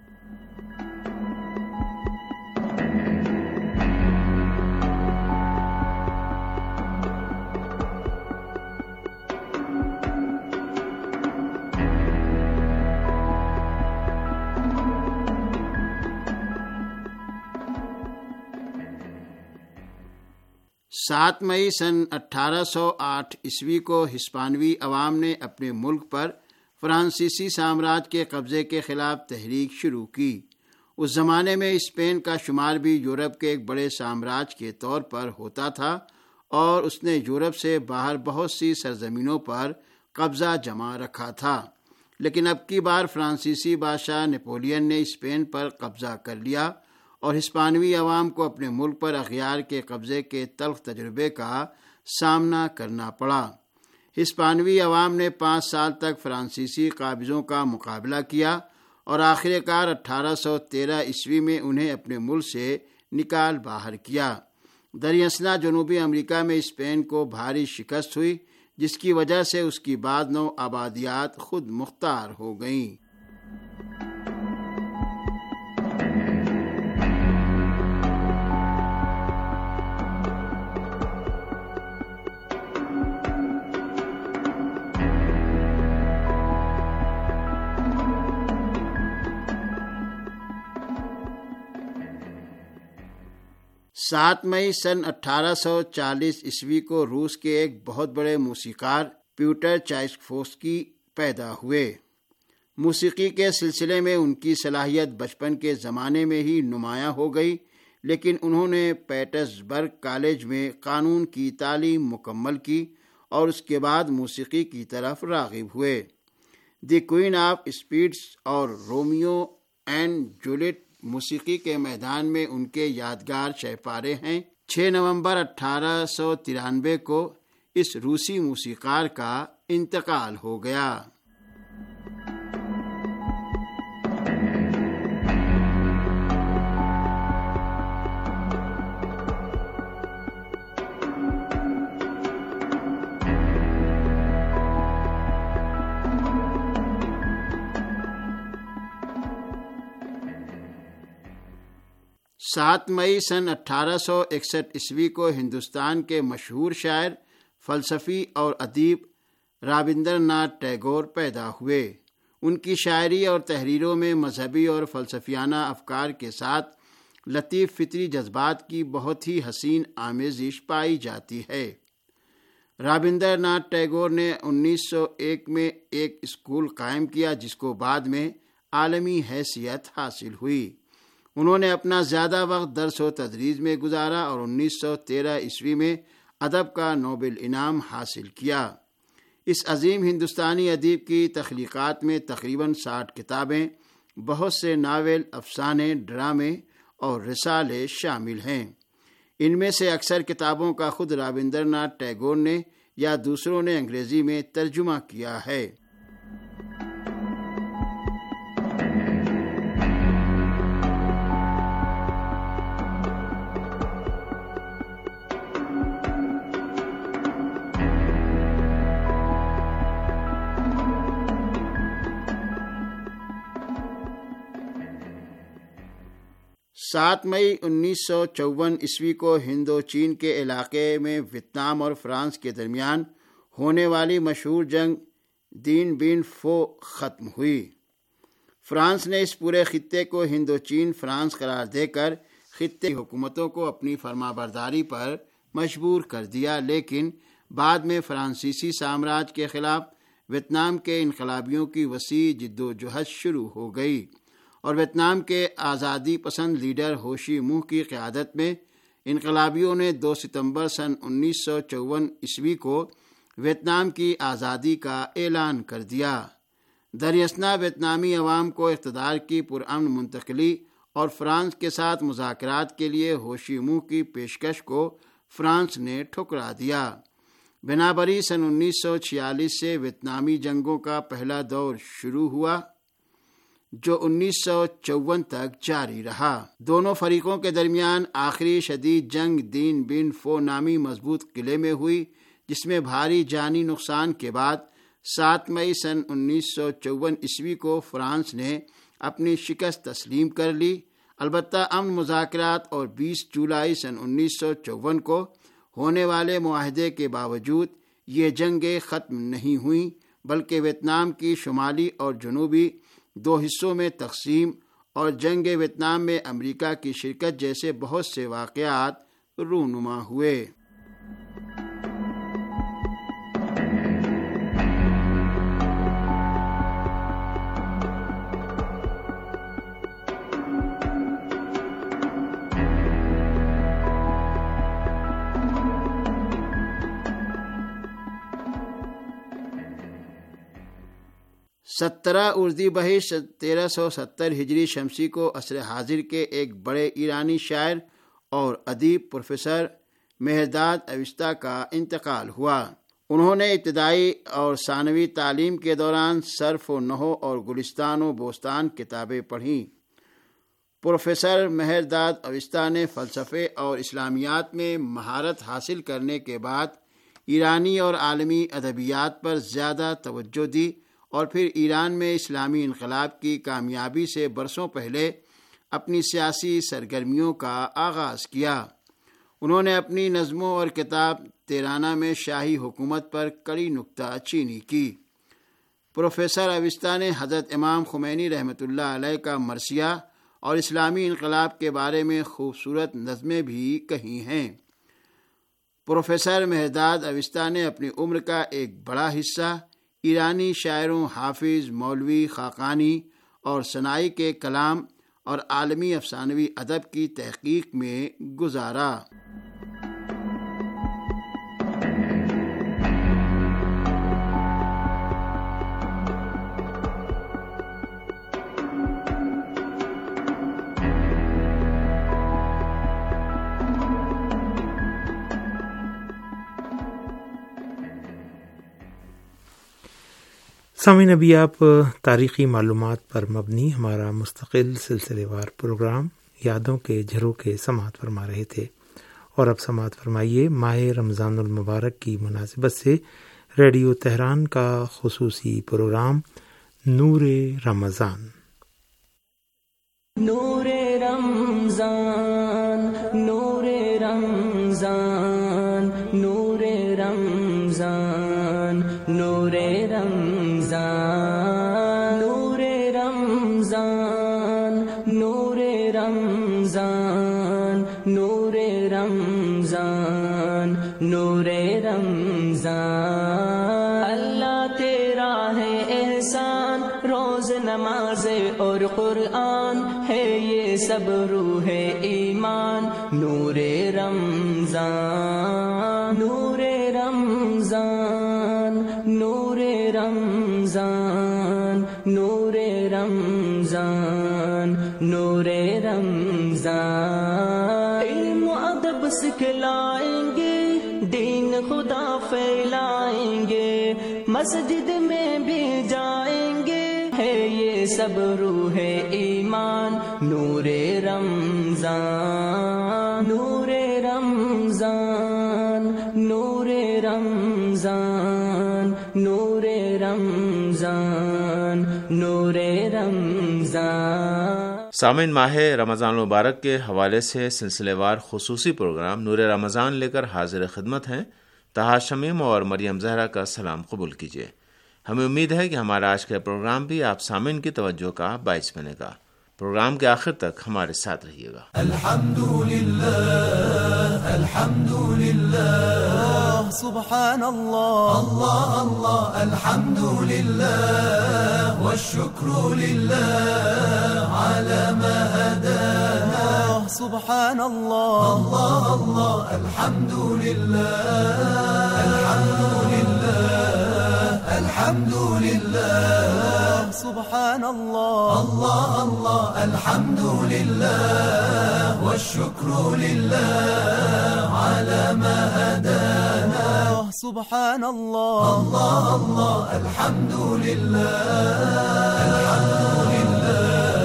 سات مئی سن اٹھارہ سو آٹھ عیسوی کو ہسپانوی عوام نے اپنے ملک پر فرانسیسی سامراج کے قبضے کے خلاف تحریک شروع کی۔ اس زمانے میں اسپین کا شمار بھی یورپ کے ایک بڑے سامراج کے طور پر ہوتا تھا اور اس نے یورپ سے باہر بہت سی سرزمینوں پر قبضہ جما رکھا تھا، لیکن اب کی بار فرانسیسی بادشاہ نیپولین نے اسپین پر قبضہ کر لیا اور ہسپانوی عوام کو اپنے ملک پر اغیار کے قبضے کے تلخ تجربے کا سامنا کرنا پڑا۔ ہسپانوی عوام نے پانچ سال تک فرانسیسی قابضوں کا مقابلہ کیا اور آخر کار اٹھارہ سو تیرہ عیسوی میں انہیں اپنے ملک سے نکال باہر کیا۔ دراصل جنوبی امریکہ میں اسپین کو بھاری شکست ہوئی، جس کی وجہ سے اس کی بعد نو آبادیات خود مختار ہو گئیں۔ سات مئی سن اٹھارہ سو چالیس عیسوی کو روس کے ایک بہت بڑے موسیقار پیوٹر چائسکوفسکی پیدا ہوئے۔ موسیقی کے سلسلے میں ان کی صلاحیت بچپن کے زمانے میں ہی نمایاں ہو گئی، لیکن انہوں نے پیٹرز برگ کالج میں قانون کی تعلیم مکمل کی اور اس کے بعد موسیقی کی طرف راغب ہوئے۔ دی کوئین آف اسپیڈس اور رومیو اینڈ جولیٹ موسیقی کے میدان میں ان کے یادگار شہ پارے ہیں۔ چھ نومبر اٹھارہ سو ترانوے کو اس روسی موسیقار کا انتقال ہو گیا۔ سات مئی سن اٹھارہ سو اکسٹھ عیسوی کو ہندوستان کے مشہور شاعر، فلسفی اور ادیب رابندر ناتھ ٹیگور پیدا ہوئے۔ ان کی شاعری اور تحریروں میں مذہبی اور فلسفیانہ افکار کے ساتھ لطیف فطری جذبات کی بہت ہی حسین آمیزش پائی جاتی ہے۔ رابندر ناتھ ٹیگور نے انیس سو ایک میں ایک اسکول قائم کیا جس کو بعد میں عالمی حیثیت حاصل ہوئی۔ انہوں نے اپنا زیادہ وقت درس و تدریس میں گزارا اور انیس سو تیرہ عیسوی میں ادب کا نوبل انعام حاصل کیا۔ اس عظیم ہندوستانی ادیب کی تخلیقات میں تقریباً ساٹھ کتابیں، بہت سے ناول، افسانے، ڈرامے اور رسالے شامل ہیں۔ ان میں سے اکثر کتابوں کا خود رابندر ناتھ ٹیگور نے یا دوسروں نے انگریزی میں ترجمہ کیا ہے۔ سات مئی انیس سو چون عیسوی کو ہند و چین کے علاقے میں ویتنام اور فرانس کے درمیان ہونے والی مشہور جنگ دین بین فو ختم ہوئی۔ فرانس نے اس پورے خطے کو ہند و چین فرانس قرار دے کر خطے کی حکومتوں کو اپنی فرما برداری پر مجبور کر دیا، لیکن بعد میں فرانسیسی سامراج کے خلاف ویتنام کے انقلابیوں کی وسیع جد و جہد شروع ہو گئی اور ویتنام کے آزادی پسند لیڈر ہو شی منہ کی قیادت میں انقلابیوں نے دو ستمبر سن انیس سو چون عیسوی کو ویتنام کی آزادی کا اعلان کر دیا۔ دراصل ویتنامی عوام کو اقتدار کی پرامن منتقلی اور فرانس کے ساتھ مذاکرات کے لیے ہو شی منہ کی پیشکش کو فرانس نے ٹھکرا دیا۔ بنابری سن انیس سو چھیالیس سے ویتنامی جنگوں کا پہلا دور شروع ہوا جو انیس سو چون تک جاری رہا۔ دونوں فریقوں کے درمیان آخری شدید جنگ دین بین فو نامی مضبوط قلعے میں ہوئی، جس میں بھاری جانی نقصان کے بعد سات مئی سن انیس سو چون عیسوی کو فرانس نے اپنی شکست تسلیم کر لی۔ البتہ امن مذاکرات اور بیس جولائی سن انیس سو چون کو ہونے والے معاہدے کے باوجود یہ جنگیں ختم نہیں ہوئیں، بلکہ ویتنام کی شمالی اور جنوبی دو حصوں میں تقسیم اور جنگ ویتنام میں امریکہ کی شرکت جیسے بہت سے واقعات رونما ہوئے۔ سترہ اردی بہش تیرہ سو ستر ہجری شمسی کو عصر حاضر کے ایک بڑے ایرانی شاعر اور ادیب پروفیسر مہرداد اوستہ کا انتقال ہوا۔ انہوں نے ابتدائی اور ثانوی تعلیم کے دوران صرف و نحو اور گلستان و بوستان کتابیں پڑھیں۔ پروفیسر مہرداد اوستہ نے فلسفے اور اسلامیات میں مہارت حاصل کرنے کے بعد ایرانی اور عالمی ادبیات پر زیادہ توجہ دی اور پھر ایران میں اسلامی انقلاب کی کامیابی سے برسوں پہلے اپنی سیاسی سرگرمیوں کا آغاز کیا۔ انہوں نے اپنی نظموں اور کتاب تیرانہ میں شاہی حکومت پر کڑی نکتہ چینی کی۔ پروفیسر اوستہ نے حضرت امام خمینی رحمۃ اللہ علیہ کا مرثیہ اور اسلامی انقلاب کے بارے میں خوبصورت نظمیں بھی کہی ہیں۔ پروفیسر مہرداد اوستہ نے اپنی عمر کا ایک بڑا حصہ ایرانی شاعروں حافظ، مولوی، خاقانی اور سنائی کے کلام اور عالمی افسانوی ادب کی تحقیق میں گزارا۔ سامعین، ابھی آپ تاریخی معلومات پر مبنی ہمارا مستقل سلسلے وار پروگرام یادوں کے جھروکے سماعت فرما رہے تھے، اور اب سماعت فرمائیے ماہ رمضان المبارک کی مناسبت سے ریڈیو تہران کا خصوصی پروگرام نور رمضان۔ نور رمضان، نور رمضان، نور رمضان، نور رمضان، نور رمضان، نور رمضان، نور رمضان، نور رمضان۔ اللہ تیرا ہے احسان، روز نماز اور قرآن ہے یہ سب روح ایمان۔ نور رمضان، نور رمضان، نور رمضان، نور رمضان، نور رمضان۔ علم و ادب سکھلائیں گے، دین خدا پھیلائیں گے، مسجد میں بھی جائیں گے، ہے یہ سب روح ایمان۔ نور رمضان، نور رمضان، نور رمضان، نور رمضان، نور رمضان۔ سامعین، ماہ رمضان المبارک کے حوالے سے سلسلے وار خصوصی پروگرام نور رمضان لے کر حاضر خدمت ہیں۔ طہا شمیم اور مریم زہرا کا سلام قبول کیجیے۔ ہمیں امید ہے کہ ہمارا آج کا پروگرام بھی آپ سامعین کی توجہ کا باعث بنے گا۔ پروگرام کے آخر تک ہمارے ساتھ رہیے گا۔ الحمدللہ، الحمدللہ، سبحان اللہ، اللہ اللہ، الحمدللہ، والشکر للہ علی ما ہدانا، سبحان اللہ، اللہ اللہ، الحمدللہ، الحمدللہ، الحمدللہ، سبحان اللہ، اللہ اللہ، الحمدللہ، والشکر للہ علی ما ہدانا، سبحان اللہ، اللہ اللہ، الحمدللہ، الحمدللہ،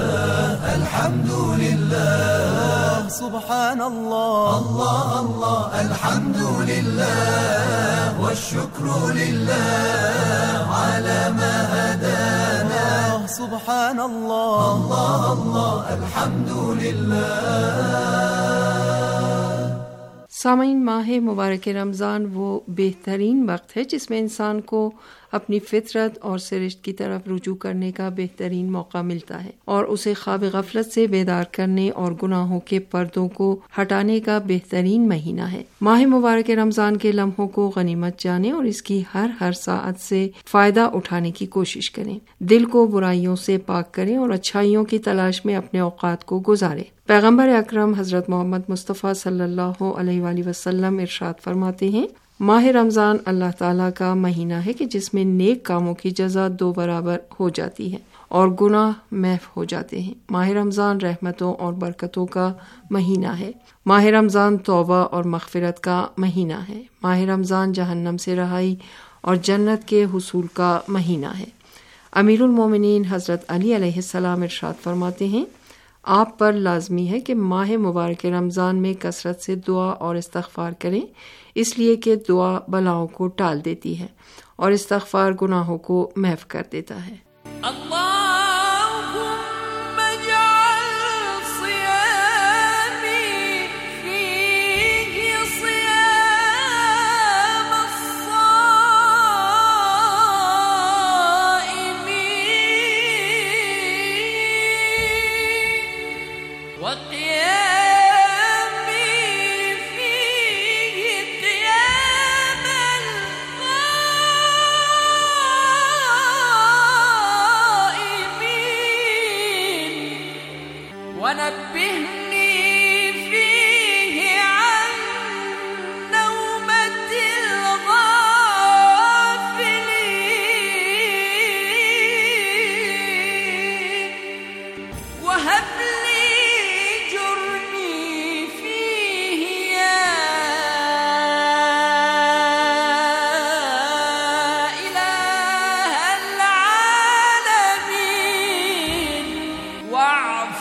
الحمدللہ، سبحان اللہ، اللہ اللہ، الحمدللہ، والشکر للہ علی ما ہدانا، سبحان اللہ، اللہ اللہ، الحمدللہ۔ سامعین، ماہ مبارک رمضان وہ بہترین وقت ہے جس میں انسان کو اپنی فطرت اور سرشت کی طرف رجوع کرنے کا بہترین موقع ملتا ہے، اور اسے خواب غفلت سے بیدار کرنے اور گناہوں کے پردوں کو ہٹانے کا بہترین مہینہ ہے۔ ماہ مبارک رمضان کے لمحوں کو غنیمت جانیں اور اس کی ہر ہر ساعت سے فائدہ اٹھانے کی کوشش کریں۔ دل کو برائیوں سے پاک کریں اور اچھائیوں کی تلاش میں اپنے اوقات کو گزاریں۔ پیغمبر اکرم حضرت محمد مصطفیٰ صلی اللہ علیہ وآلہ وسلم ارشاد فرماتے ہیں، ماہ رمضان اللہ تعالیٰ کا مہینہ ہے کہ جس میں نیک کاموں کی جزا دو برابر ہو جاتی ہے اور گناہ معاف ہو جاتے ہیں۔ ماہ رمضان رحمتوں اور برکتوں کا مہینہ ہے۔ ماہ رمضان توبہ اور مغفرت کا مہینہ ہے۔ ماہ رمضان جہنم سے رہائی اور جنت کے حصول کا مہینہ ہے۔ امیر المومنین حضرت علی علیہ السلام ارشاد فرماتے ہیں، آپ پر لازمی ہے کہ ماہ مبارک رمضان میں کثرت سے دعا اور استغفار کریں، اس لیے کہ دعا بلاؤں کو ٹال دیتی ہے اور استغفار گناہوں کو معاف کر دیتا ہے۔ العالمين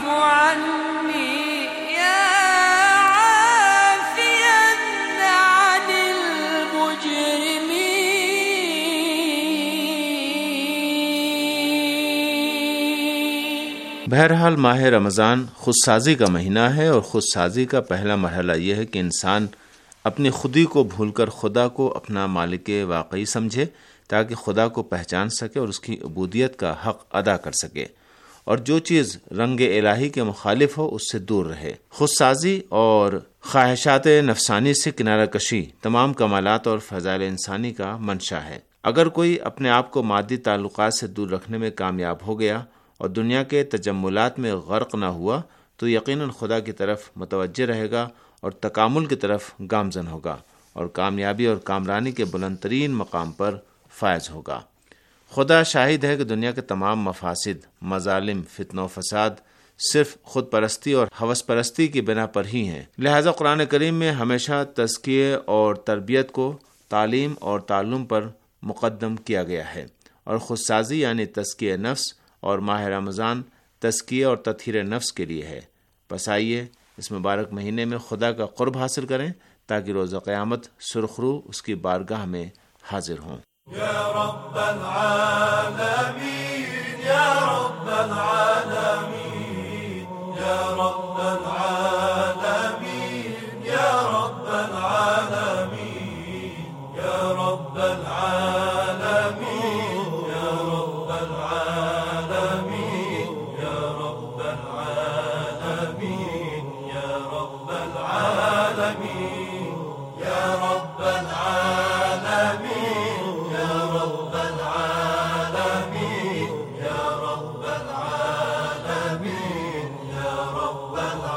بہرحال ماہ رمضان خود سازی کا مہینہ ہے، اور خود سازی کا پہلا مرحلہ یہ ہے کہ انسان اپنی خودی کو بھول کر خدا کو اپنا مالک واقعی سمجھے، تاکہ خدا کو پہچان سکے اور اس کی عبودیت کا حق ادا کر سکے، اور جو چیز رنگ الہی کے مخالف ہو اس سے دور رہے۔ خود سازی اور خواہشات نفسانی سے کنارہ کشی تمام کمالات اور فضائل انسانی کا منشا ہے۔ اگر کوئی اپنے آپ کو مادی تعلقات سے دور رکھنے میں کامیاب ہو گیا اور دنیا کے تجملات میں غرق نہ ہوا، تو یقیناً خدا کی طرف متوجہ رہے گا اور تکامل کی طرف گامزن ہوگا، اور کامیابی اور کامرانی کے بلند ترین مقام پر فائز ہوگا۔ خدا شاہد ہے کہ دنیا کے تمام مفاسد، مظالم، فتنہ و فساد صرف خود پرستی اور ہوس پرستی کی بنا پر ہی ہیں۔ لہذا قرآن کریم میں ہمیشہ تزکیے اور تربیت کو تعلیم اور تعلم پر مقدم کیا گیا ہے، اور خودسازی یعنی تزکیہ نفس اور ماہ رمضان تزکیہ اور تطہیر نفس کے لیے ہے۔ پس آئیے اس مبارک مہینے میں خدا کا قرب حاصل کریں تاکہ روز قیامت سرخرو اس کی بارگاہ میں حاضر ہوں۔ یا رب العالمین، یا رب العالمین، یا رب العالمین، یا رب العالمین، یا رب العالمین، یا رب العالمین، یا رب العالمین، یا رب العالمین، یا رب العالمین، یا رب العالمین، یا رب العالمین، یا رب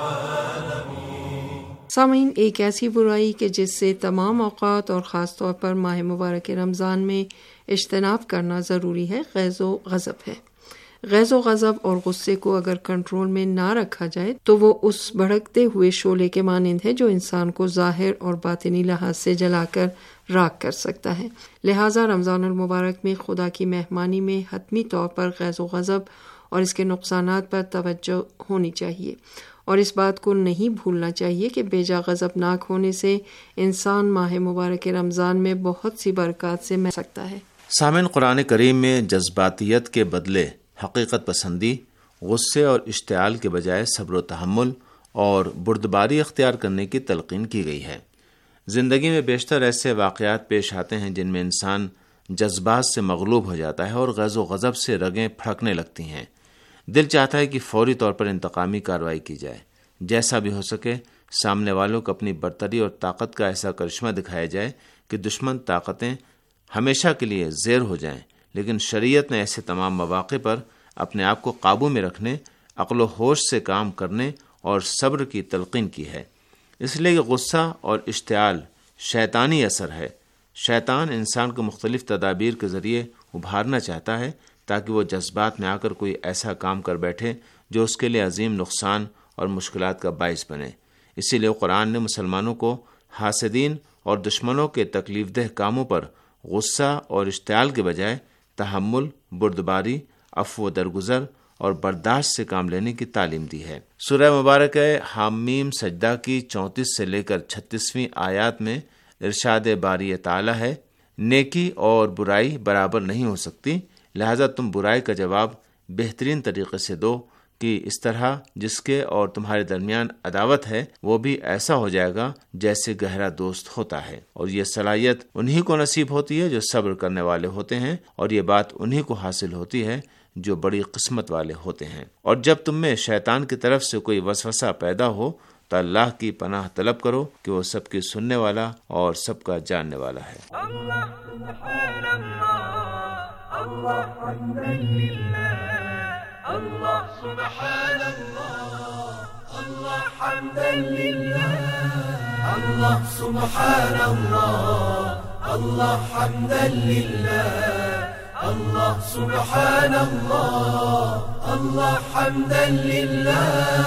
العالمین۔ سامعین، ایک ایسی برائی کہ جس سے تمام اوقات اور خاص طور پر ماہ مبارک رمضان میں اجتناب کرنا ضروری ہے، غیظ و غضب ہے۔ غیظ و غضب اور غصے کو اگر کنٹرول میں نہ رکھا جائے تو وہ اس بھڑکتے ہوئے شعلے کے مانند ہے جو انسان کو ظاہر اور باطنی لحاظ سے جلا کر راکھ کر سکتا ہے۔ لہٰذا رمضان المبارک میں خدا کی مہمانی میں حتمی طور پر غیظ و غضب اور اس کے نقصانات پر توجہ ہونی چاہیے، اور اس بات کو نہیں بھولنا چاہیے کہ بیجا غضبناک ہونے سے انسان ماہ مبارک رمضان میں بہت سی برکات سے محروم سکتا ہے۔ سامعین، قرآن کریم میں جذباتیت کے بدلے حقیقت پسندی، غصے اور اشتعال کے بجائے صبر و تحمل اور بردباری اختیار کرنے کی تلقین کی گئی ہے۔ زندگی میں بیشتر ایسے واقعات پیش آتے ہیں جن میں انسان جذبات سے مغلوب ہو جاتا ہے اور غیظ و غضب سے رگیں پھڑکنے لگتی ہیں۔ دل چاہتا ہے کہ فوری طور پر انتقامی کارروائی کی جائے، جیسا بھی ہو سکے سامنے والوں کو اپنی برتری اور طاقت کا ایسا کرشمہ دکھایا جائے کہ دشمن طاقتیں ہمیشہ کے لیے زیر ہو جائیں۔ لیکن شریعت نے ایسے تمام مواقع پر اپنے آپ کو قابو میں رکھنے، عقل و ہوش سے کام کرنے اور صبر کی تلقین کی ہے، اس لیے کہ غصہ اور اشتعال شیطانی اثر ہے۔ شیطان انسان کو مختلف تدابیر کے ذریعے ابھارنا چاہتا ہے تاکہ وہ جذبات میں آ کر کوئی ایسا کام کر بیٹھے جو اس کے لیے عظیم نقصان اور مشکلات کا باعث بنے۔ اسی لیے قرآن نے مسلمانوں کو حاسدین اور دشمنوں کے تکلیف دہ کاموں پر غصہ اور اشتعال کے بجائے تحمل، بردباری، عفو و درگزر اور برداشت سے کام لینے کی تعلیم دی ہے۔ سورہ مبارک حامیم سجدہ کی چونتیس سے لے کر چھتیسویں آیات میں ارشاد باری تعالی ہے، نیکی اور برائی برابر نہیں ہو سکتی، لہذا تم برائی کا جواب بہترین طریقے سے دو کہ اس طرح جس کے اور تمہارے درمیان عداوت ہے وہ بھی ایسا ہو جائے گا جیسے گہرا دوست ہوتا ہے، اور یہ صلاحیت انہی کو نصیب ہوتی ہے جو صبر کرنے والے ہوتے ہیں، اور یہ بات انہی کو حاصل ہوتی ہے جو بڑی قسمت والے ہوتے ہیں۔ اور جب تم میں شیطان کی طرف سے کوئی وسوسہ پیدا ہو تو اللہ کی پناہ طلب کرو کہ وہ سب کی سننے والا اور سب کا جاننے والا ہے۔ اللہ سبحان اللہ، اللہ حمدا للہ، اللہ سبحان اللہ، اللہ حمدا للہ، اللہ سبحان اللہ، اللہ حمدا للہ، اللہ سبحان اللہ، اللہ حمدا للہ،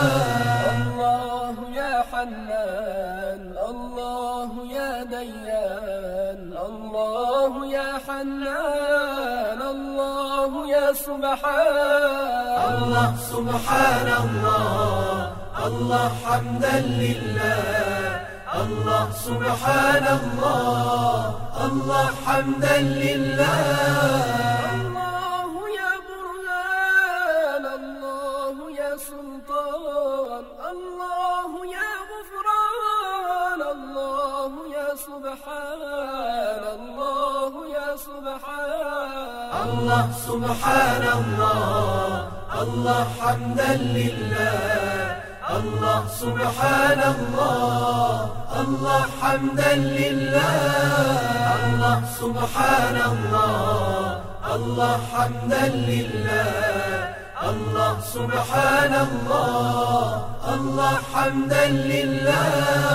اللہ یا حنان، اللہ یا دیان، اللہ یا حنان، اللہ يا سبحان الله سبحان الله الله حمدا لله الله سبحان الله الله حمدا لله الله يا برهان الله يا سلطان الله يا غفران الله يا سبحان الله يا سبحان الله سبحان الله الله حمدا لله الله سبحان الله الله حمدا لله الله سبحان الله الله حمدا لله الله سبحان الله الله حمدا لله.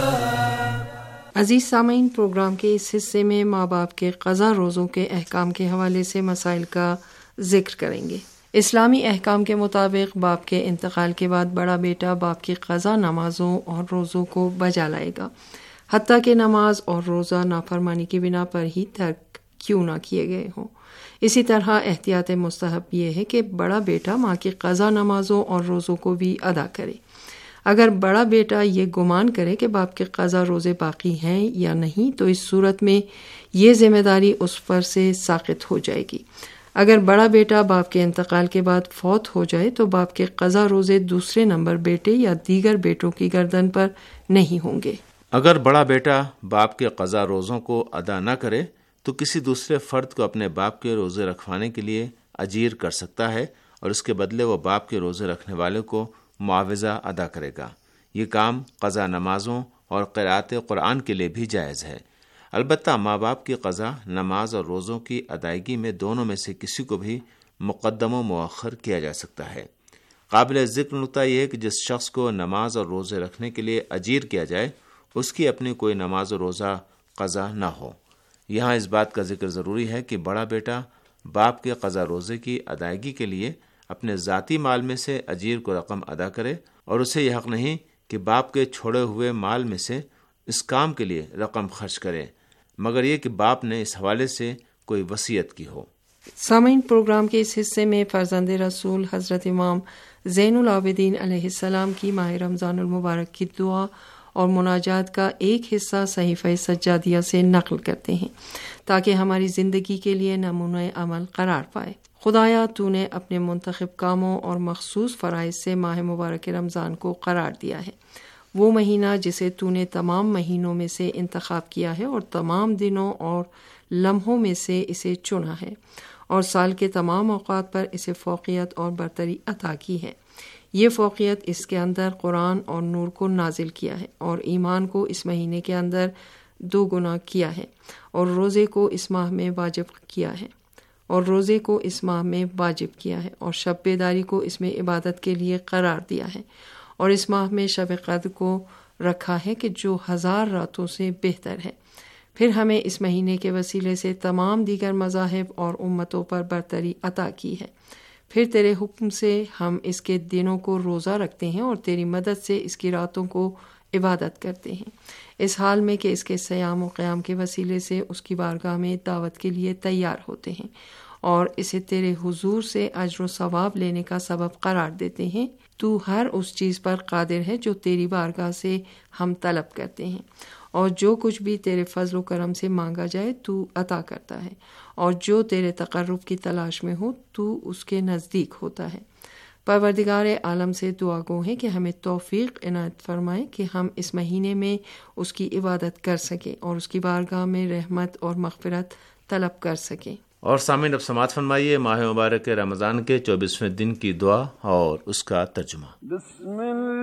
عزیز سامعین، پروگرام کے اس حصے میں ماں باپ کے قضا روزوں کے احکام کے حوالے سے مسائل کا ذکر کریں گے. اسلامی احکام کے مطابق باپ کے انتقال کے بعد بڑا بیٹا باپ کی قضا نمازوں اور روزوں کو بجا لائے گا، حتیٰ کہ نماز اور روزہ نافرمانی کی بنا پر ہی ترک کیوں نہ کیے گئے ہوں. اسی طرح احتیاط مستحب یہ ہے کہ بڑا بیٹا ماں کی قضا نمازوں اور روزوں کو بھی ادا کرے. اگر بڑا بیٹا یہ گمان کرے کہ باپ کے قضا روزے باقی ہیں یا نہیں تو اس صورت میں یہ ذمہ داری اس پر سے ساقط ہو جائے گی. اگر بڑا بیٹا باپ کے انتقال کے بعد فوت ہو جائے تو باپ کے قضا روزے دوسرے نمبر بیٹے یا دیگر بیٹوں کی گردن پر نہیں ہوں گے. اگر بڑا بیٹا باپ کے قضا روزوں کو ادا نہ کرے تو کسی دوسرے فرد کو اپنے باپ کے روزے رکھوانے کے لیے اجیر کر سکتا ہے اور اس کے بدلے وہ باپ کے روزے رکھنے والے کو معاوضہ ادا کرے گا. یہ کام قضا نمازوں اور قرأت قرآن کے لیے بھی جائز ہے. البتہ ماں باپ کی قضا نماز اور روزوں کی ادائیگی میں دونوں میں سے کسی کو بھی مقدم و مؤخر کیا جا سکتا ہے. قابل ذکر نکتہ یہ ہے کہ جس شخص کو نماز اور روزے رکھنے کے لیے اجیر کیا جائے اس کی اپنی کوئی نماز اور روزہ قضا نہ ہو. یہاں اس بات کا ذکر ضروری ہے کہ بڑا بیٹا باپ کے قضا روزے کی ادائیگی کے لیے اپنے ذاتی مال میں سے اجیر کو رقم ادا کرے اور اسے یہ حق نہیں کہ باپ کے چھوڑے ہوئے مال میں سے اس کام کے لیے رقم خرچ کرے مگر یہ کہ باپ نے اس حوالے سے کوئی وصیت کی ہو. سامعین، پروگرام کے اس حصے میں فرزند رسول حضرت امام زین العابدین علیہ السلام کی ماہ رمضان المبارک کی دعا اور مناجات کا ایک حصہ صحیفہ سجادیہ سے نقل کرتے ہیں تاکہ ہماری زندگی کے لیے نمونہ عمل قرار پائے. خدایا، تو نے اپنے منتخب کاموں اور مخصوص فرائض سے ماہ مبارک رمضان کو قرار دیا ہے، وہ مہینہ جسے تو نے تمام مہینوں میں سے انتخاب کیا ہے اور تمام دنوں اور لمحوں میں سے اسے چنا ہے اور سال کے تمام اوقات پر اسے فوقیت اور برتری عطا کی ہے. یہ فوقیت اس کے اندر قرآن اور نور کو نازل کیا ہے اور ایمان کو اس مہینے کے اندر دو گنا کیا ہے اور روزے کو اس ماہ میں واجب کیا ہے اور روزے کو اس ماہ میں واجب کیا ہے اور شب بیداری کو اس میں عبادت کے لیے قرار دیا ہے اور اس ماہ میں شب قدر کو رکھا ہے کہ جو ہزار راتوں سے بہتر ہے. پھر ہمیں اس مہینے کے وسیلے سے تمام دیگر مذاہب اور امتوں پر برتری عطا کی ہے. پھر تیرے حکم سے ہم اس کے دنوں کو روزہ رکھتے ہیں اور تیری مدد سے اس کی راتوں کو عبادت کرتے ہیں، اس حال میں کہ اس کے صیام و قیام کے وسیلے سے اس کی بارگاہ میں دعوت کے لیے تیار ہوتے ہیں اور اسے تیرے حضور سے اجر و ثواب لینے کا سبب قرار دیتے ہیں. تو ہر اس چیز پر قادر ہے جو تیری بارگاہ سے ہم طلب کرتے ہیں اور جو کچھ بھی تیرے فضل و کرم سے مانگا جائے تو عطا کرتا ہے اور جو تیرے تقرب کی تلاش میں ہو تو اس کے نزدیک ہوتا ہے. پروردگار عالم سے دعا گو ہے کہ ہمیں توفیق عنایت فرمائے کہ ہم اس مہینے میں اس کی عبادت کر سکیں اور اس کی بارگاہ میں رحمت اور مغفرت طلب کر سکیں. اور سامعین، اب سماعت فرمائیے ماہ مبارک رمضان کے چوبیسویں دن کی دعا اور اس کا ترجمہ. بسم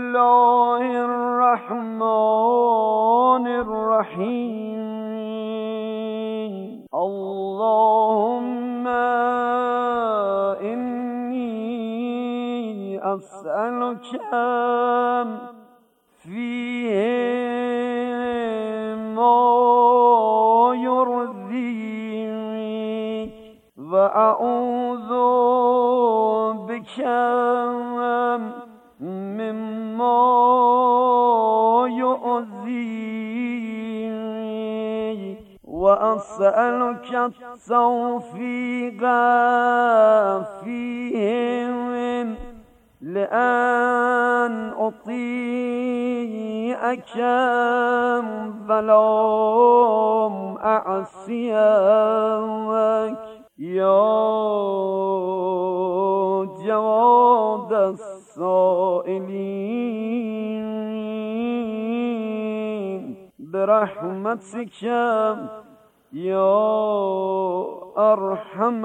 اللہ الرحمن الرحیم. اللہم انی اسألک فیہ ما وأعوذ بك مما يؤذيني وأسألك التوفيق فيهم لأن أطيعك ولم أعصيك يا جواد السائلين برحمتك یا ارحم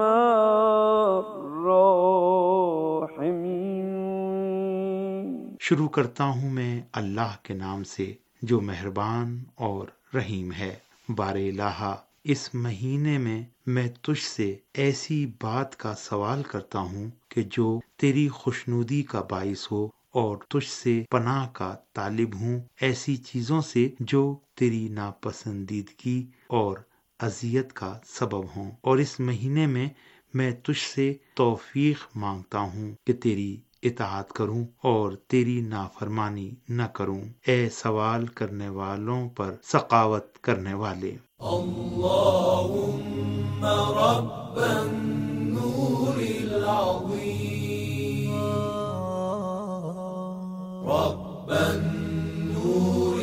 الراحمین۔ شروع کرتا ہوں میں اللہ کے نام سے جو مہربان اور رحیم ہے۔ بار الہا، اس مہینے میں میں تجھ سے ایسی بات کا سوال کرتا ہوں کہ جو تیری خوشنودی کا باعث ہو، اور تجھ سے پناہ کا طالب ہوں ایسی چیزوں سے جو تیری ناپسندیدگی اور اذیت کا سبب ہوں، اور اس مہینے میں میں تجھ سے توفیق مانگتا ہوں کہ تیری اطاعت کروں اور تیری نافرمانی نہ کروں، اے سوال کرنے والوں پر سخاوت کرنے والے۔ اللہم رب النور العظیم، رب النور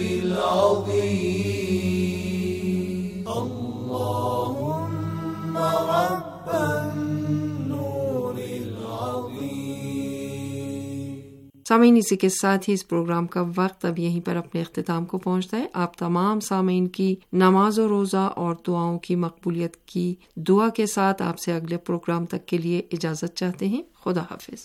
العظیم، اللہم رب النور العظیم۔ سامعین، اسی کے ساتھ ہی اس پروگرام کا وقت اب یہیں پر اپنے اختتام کو پہنچتا ہے۔ آپ تمام سامعین کی نماز و روزہ اور دعاؤں کی مقبولیت کی دعا کے ساتھ آپ سے اگلے پروگرام تک کے لیے اجازت چاہتے ہیں۔ خدا حافظ۔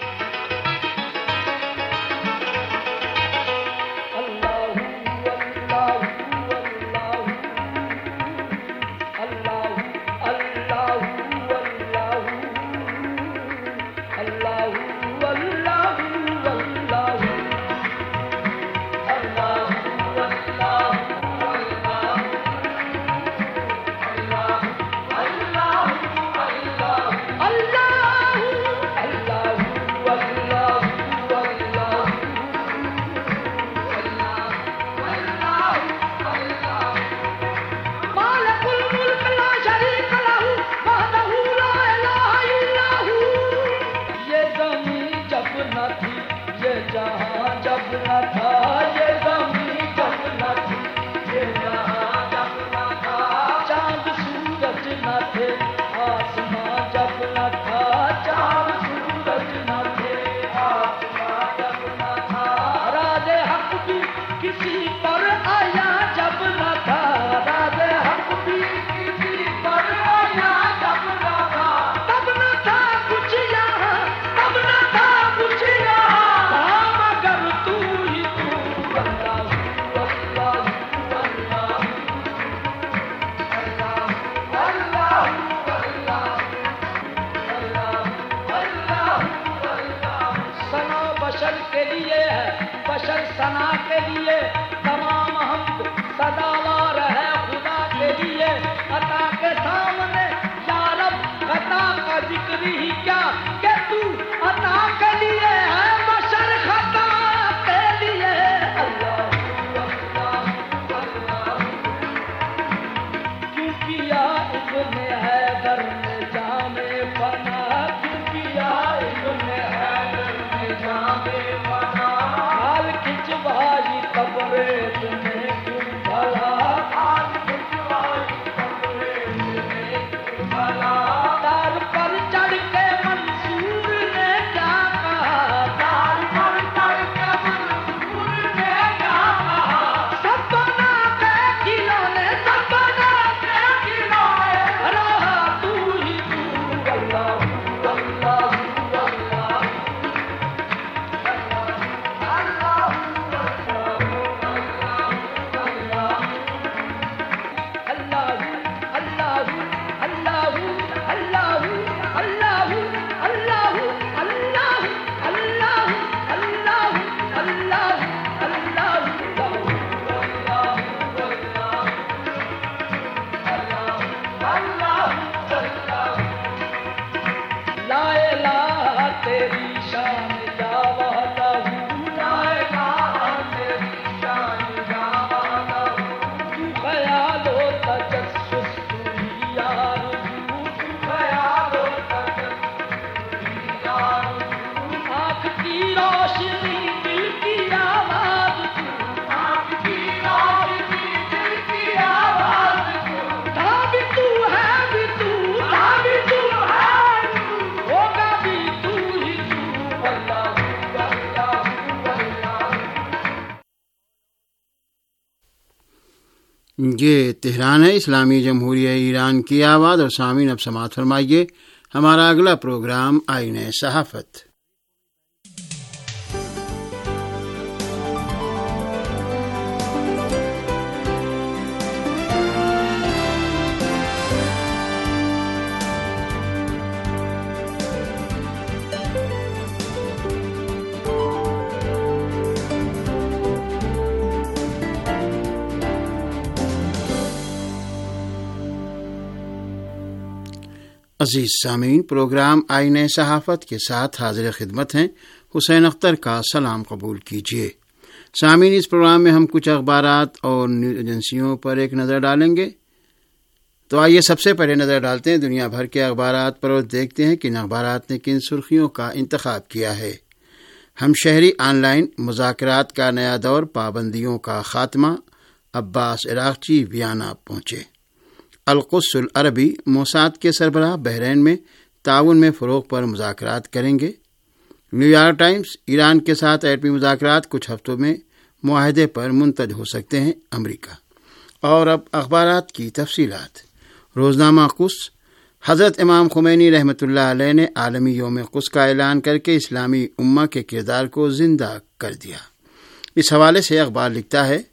ثنا کے لیے تمام حمد سداوار ہے خدا کے لیے، عطا کے سامنے یا رب عطا کا ذکر ہی کیا کہ تو عطا کے لیے ہے بشر خطا کے لیے۔ اللہ کیوں کیا ابن حیدر نے جام فنا، کیوں کیا ابن حیدر نے جام فنا، حال کھچ بھائی قبر یہ تہران ہے، اسلامی جمہوریہ ایران کی آواز. اور سامعین اب سماعت فرمائیے ہمارا اگلا پروگرام آئین صحافت. عزیز سامعین، پروگرام آئین صحافت کے ساتھ حاضر خدمت ہیں. حسین اختر کا سلام قبول کیجیے. سامعین، اس پروگرام میں ہم کچھ اخبارات اور نیوز ایجنسیوں پر ایک نظر ڈالیں گے. تو آئیے سب سے پہلے نظر ڈالتے ہیں دنیا بھر کے اخبارات پر اور دیکھتے ہیں کن اخبارات نے کن سرخیوں کا انتخاب کیا ہے. ہم شہری آن لائن مذاکرات کا نیا دور، پابندیوں کا خاتمہ، عباس عراقچی ویانا پہنچے. القدس العربی، موساد کے سربراہ بحرین میں تعاون میں فروغ پر مذاکرات کریں گے. نیو یارک ٹائمز، ایران کے ساتھ ایٹمی مذاکرات کچھ ہفتوں میں معاہدے پر منتج ہو سکتے ہیں امریکہ. اور اب اخبارات کی تفصیلات. روزنامہ قدس، حضرت امام خمینی رحمۃ اللہ علیہ نے عالمی یوم قدس کا اعلان کر کے اسلامی امہ کے کردار کو زندہ کر دیا. اس حوالے سے اخبار لکھتا ہے،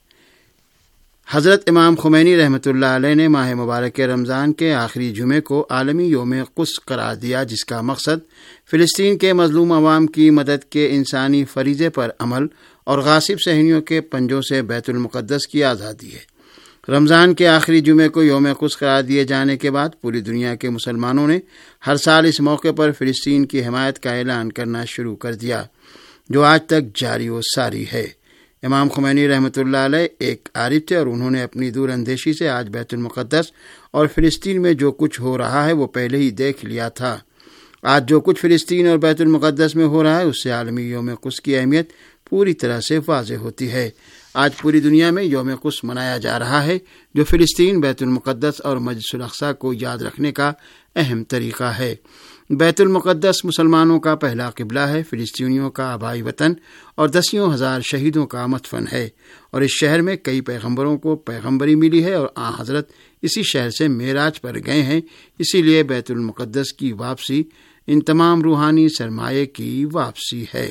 حضرت امام خمینی رحمۃ اللہ علیہ نے ماہ مبارک رمضان کے آخری جمعے کو عالمی یوم قدس قرار دیا، جس کا مقصد فلسطین کے مظلوم عوام کی مدد کے انسانی فریضے پر عمل اور غاصب صہیونیوں کے پنجوں سے بیت المقدس کی آزادی ہے. رمضان کے آخری جمعے کو یوم قدس قرار دیے جانے کے بعد پوری دنیا کے مسلمانوں نے ہر سال اس موقع پر فلسطین کی حمایت کا اعلان کرنا شروع کر دیا، جو آج تک جاری و ساری ہے. امام خمینی رحمۃ اللہ علیہ ایک عارف تھے اور انہوں نے اپنی دور اندیشی سے آج بیت المقدس اور فلسطین میں جو کچھ ہو رہا ہے وہ پہلے ہی دیکھ لیا تھا. آج جو کچھ فلسطین اور بیت المقدس میں ہو رہا ہے اس سے عالمی یوم قدس کی اہمیت پوری طرح سے واضح ہوتی ہے. آج پوری دنیا میں یوم قدس منایا جا رہا ہے، جو فلسطین، بیت المقدس اور مسجد الاقصی کو یاد رکھنے کا اہم طریقہ ہے. بیت المقدس مسلمانوں کا پہلا قبلہ ہے، فلسطینیوں کا آبائی وطن اور دسیوں ہزار شہیدوں کا مدفن ہے، اور اس شہر میں کئی پیغمبروں کو پیغمبری ملی ہے اور آن حضرت اسی شہر سے معراج پر گئے ہیں. اسی لیے بیت المقدس کی واپسی ان تمام روحانی سرمایے کی واپسی ہے.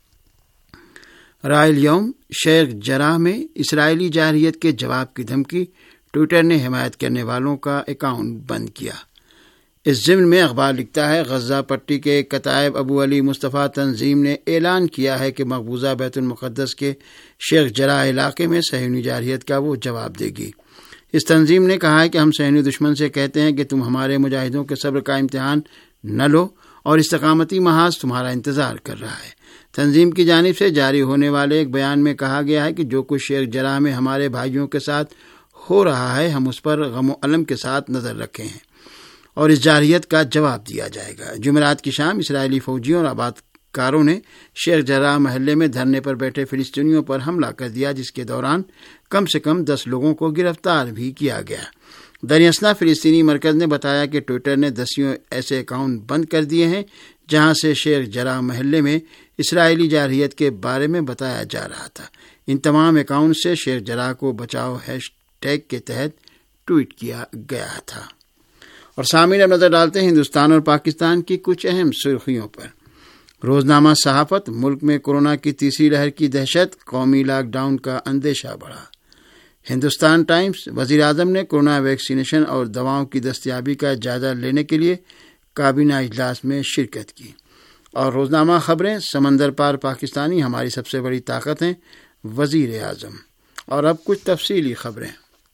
رائے یوم، شیخ جراح میں اسرائیلی جارحیت کے جواب کی دھمکی، ٹویٹر نے حمایت کرنے والوں کا اکاؤنٹ بند کیا. اس ضمن میں اخبار لکھتا ہے، غزہ پٹی کے کتائب ابو علی مصطفیٰ تنظیم نے اعلان کیا ہے کہ مقبوضہ بیت المقدس کے شیخ جراح علاقے میں صہیونی جارحیت کا وہ جواب دے گی. اس تنظیم نے کہا ہے کہ ہم صہیونی دشمن سے کہتے ہیں کہ تم ہمارے مجاہدوں کے صبر کا امتحان نہ لو اور استقامتی محاذ تمہارا انتظار کر رہا ہے. تنظیم کی جانب سے جاری ہونے والے ایک بیان میں کہا گیا ہے کہ جو کچھ شیخ جراح میں ہمارے بھائیوں کے ساتھ ہو رہا ہے، ہم اس پر غم و الم کے ساتھ نظر رکھے ہیں اور اس جارحیت کا جواب دیا جائے گا. جمعرات کی شام اسرائیلی فوجیوں اور آبادکاروں نے شیخ جراح محلے میں دھرنے پر بیٹھے فلسطینیوں پر حملہ کر دیا، جس کے دوران کم سے کم دس لوگوں کو گرفتار بھی کیا گیا. دریاسنا فلسطینی مرکز نے بتایا کہ ٹویٹر نے دسیوں ایسے اکاؤنٹ بند کر دیے ہیں جہاں سے شیخ جراح محلے میں اسرائیلی جارحیت کے بارے میں بتایا جا رہا تھا. ان تمام اکاؤنٹ سے شیخ جراح کو بچاؤ ہیش ٹیگ کے تحت ٹویٹ کیا گیا تھا. اور سامعین اب نظر ڈالتے ہیں ہندوستان اور پاکستان کی کچھ اہم سرخیوں پر. روزنامہ صحافت، ملک میں کورونا کی تیسری لہر کی دہشت، قومی لاک ڈاؤن کا اندیشہ بڑھا. ہندوستان ٹائمز، وزیر اعظم نے کورونا ویکسینیشن اور دواؤں کی دستیابی کا جائزہ لینے کے لیے کابینہ اجلاس میں شرکت کی. اور روزنامہ خبریں، سمندر پار پاکستانی ہماری سب سے بڑی طاقت ہیں، وزیر اعظم. اور اب کچھ تفصیلی خبریں.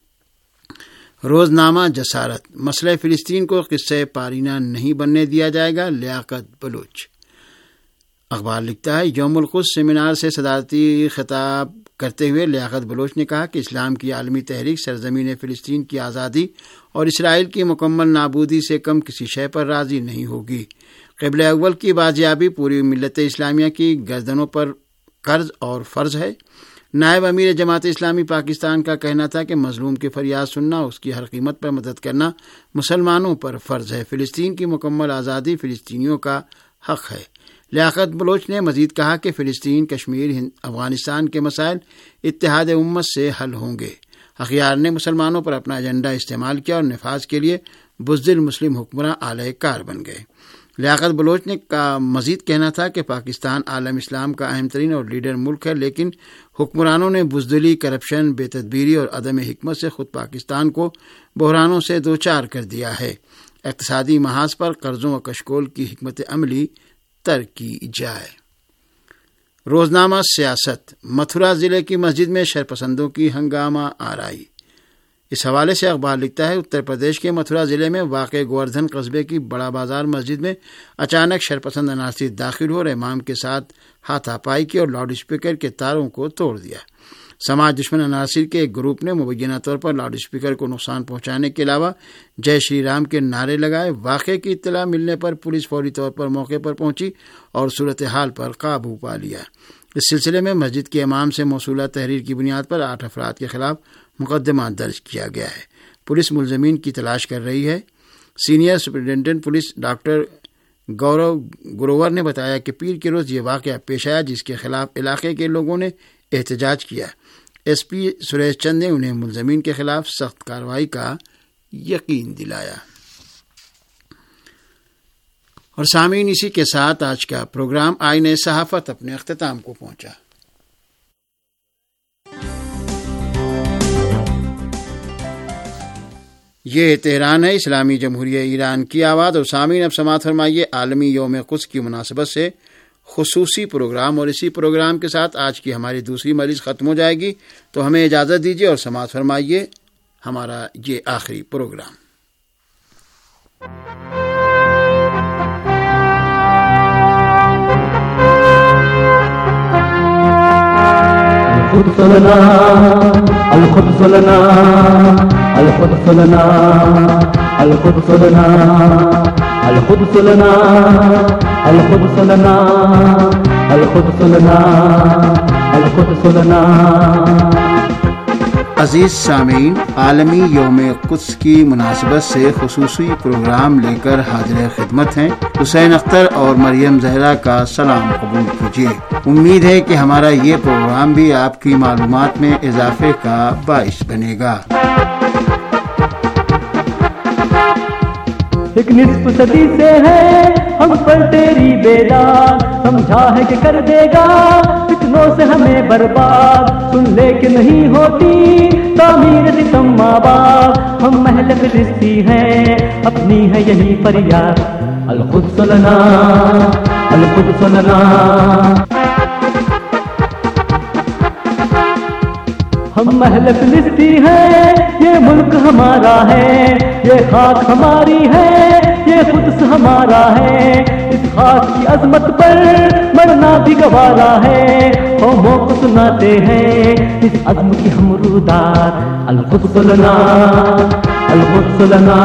روزنامہ جسارت، مسئلہ فلسطین کو قصہ پارینہ نہیں بننے دیا جائے گا، لیاقت بلوچ. اخبار لکھتا ہے، یوم القدس سیمینار سے صدارتی خطاب کرتے ہوئے لیاقت بلوچ نے کہا کہ اسلام کی عالمی تحریک سرزمین فلسطین کی آزادی اور اسرائیل کی مکمل نابودی سے کم کسی شے پر راضی نہیں ہوگی. قبلہ اول کی بازیابی پوری ملت اسلامیہ کی گردنوں پر قرض اور فرض ہے. نائب امیر جماعت اسلامی پاکستان کا کہنا تھا کہ مظلوم کی فریاد سننا، اس کی ہر قیمت پر مدد کرنا مسلمانوں پر فرض ہے. فلسطین کی مکمل آزادی فلسطینیوں کا حق ہے. لیاقت بلوچ نے مزید کہا کہ فلسطین، کشمیر، افغانستان کے مسائل اتحاد امت سے حل ہوں گے. اخیار نے مسلمانوں پر اپنا ایجنڈا استعمال کیا اور نفاذ کے لیے بزدل مسلم حکمراں آلۂ کار بن گئے۔ لیاقت بلوچ نے کا مزید کہنا تھا کہ پاکستان عالم اسلام کا اہم ترین اور لیڈر ملک ہے، لیکن حکمرانوں نے بزدلی، کرپشن، بے تدبیری اور عدم حکمت سے خود پاکستان کو بحرانوں سے دوچار کر دیا ہے۔ اقتصادی محاذ پر قرضوں و کشکول کی حکمت عملی ترک کی جائے۔ روزنامہ سیاست۔ متھرا ضلع کی مسجد میں شرپسندوں کی ہنگامہ آرائی۔ اس حوالے سے اخبار لکھتا ہے اتر پردیش کے متھرا ضلع میں واقع گوردھن قصبے کی بڑا بازار مسجد میں اچانک شرپسند عناصر داخل ہو اور امام کے ساتھ ہاتھا پائی کی اور لاؤڈ اسپیکر کے تاروں کو توڑ دیا۔ سماج دشمن عناصر کے ایک گروپ نے مبینہ طور پر لاؤڈ اسپیکر کو نقصان پہنچانے کے علاوہ جے شری رام کے نعرے لگائے۔ واقعے کی اطلاع ملنے پر پولیس فوری طور پر موقع پر پہنچی اور صورتحال پر قابو پا لیا۔ اس سلسلے میں مسجد کے امام سے موصولہ تحریر کی بنیاد پر آٹھ افراد کے خلاف مقدمہ درج کیا گیا ہے۔ پولیس ملزمین کی تلاش کر رہی ہے۔ Senior superintendent police doctor Gaurav Grover نے بتایا کہ پیر کے روز یہ واقعہ پیش آیا جس کے خلاف علاقے کے لوگوں نے احتجاج کیا۔ ایس پی سریش چند نے انہیں ملزمین کے خلاف سخت کارروائی کا یقین دلایا۔ اور سامعین، اسی کے ساتھ آج کا پروگرام آئینہ صحافت اپنے اختتام کو پہنچا۔ یہ تہران ہے، اسلامی جمہوریہ ایران کی آواز۔ اور سامعین، اب سماعت فرمائیے عالمی یوم قدس کی مناسبت سے خصوصی پروگرام، اور اسی پروگرام کے ساتھ آج کی ہماری دوسری مجلس ختم ہو جائے گی، تو ہمیں اجازت دیجیے اور سماعت فرمائیے ہمارا یہ آخری پروگرام۔ القدس لنا القدس لنا القدس لنا القدس لنا القدس لنا القدس لنا القدس لنا القدس لنا۔ عزیز سامعین، عالمی یوم قدس کی مناسبت سے خصوصی پروگرام لے کر حاضر خدمت ہیں حسین اختر اور مریم زہرا کا سلام قبول کیجیے۔ امید ہے کہ ہمارا یہ پروگرام بھی آپ کی معلومات میں اضافے کا باعث بنے گا۔ ایک نصف صدی سے ہے ہم پر تیری بیداد، سمجھا ہے کہ کر دے گا فتنوں سے ہمیں برباد، سن لے کہ نہیں ہوتی تعمیر ستم آباد، ہم محل فلسطی ہیں اپنی ہے یہی فریاد، القدس لنا القدس لنا۔ ہم محل فلسطی ہیں، یہ ملک ہمارا ہے، یہ خاک ہماری ہے، یہ قدس ہمارا ہے، اس خاک کی عظمت پر مرنا بھی گوارا ہے، قوموں کو سناتے ہیں اس عزم کی ہم رودات، القدس لنا القدس لنا۔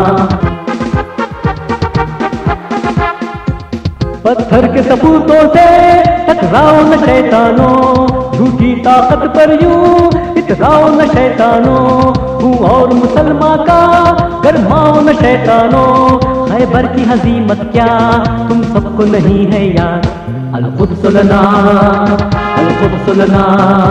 پتھر کے سپوتوں سے ٹکراؤ نہ شیطانوں، جھوٹی طاقت پر یوں اتراؤ نہ شیطانوں، ہوں اور مسلمان کا گرماؤ نہ شیطانوں، خیبر کی ہزیمت کیا تم سب کو نہیں ہے یاد، القدس لنا القدس لنا۔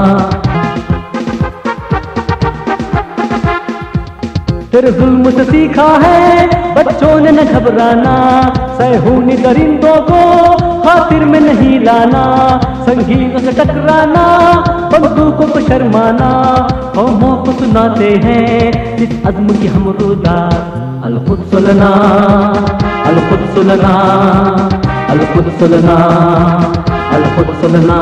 تیرے ظلم سے سیکھا ہے بچوں نے نہ گھبرانا، سیہونی درندوں کو خاطر میں نہیں لانا، سنگینوں سے ٹکرانا بندوقوں کو شرمانا، قوموں کو سناتے ہیں اس عزم کی ہم رودات، القدس لنا القدس لنا القدس لنا القدس لنا۔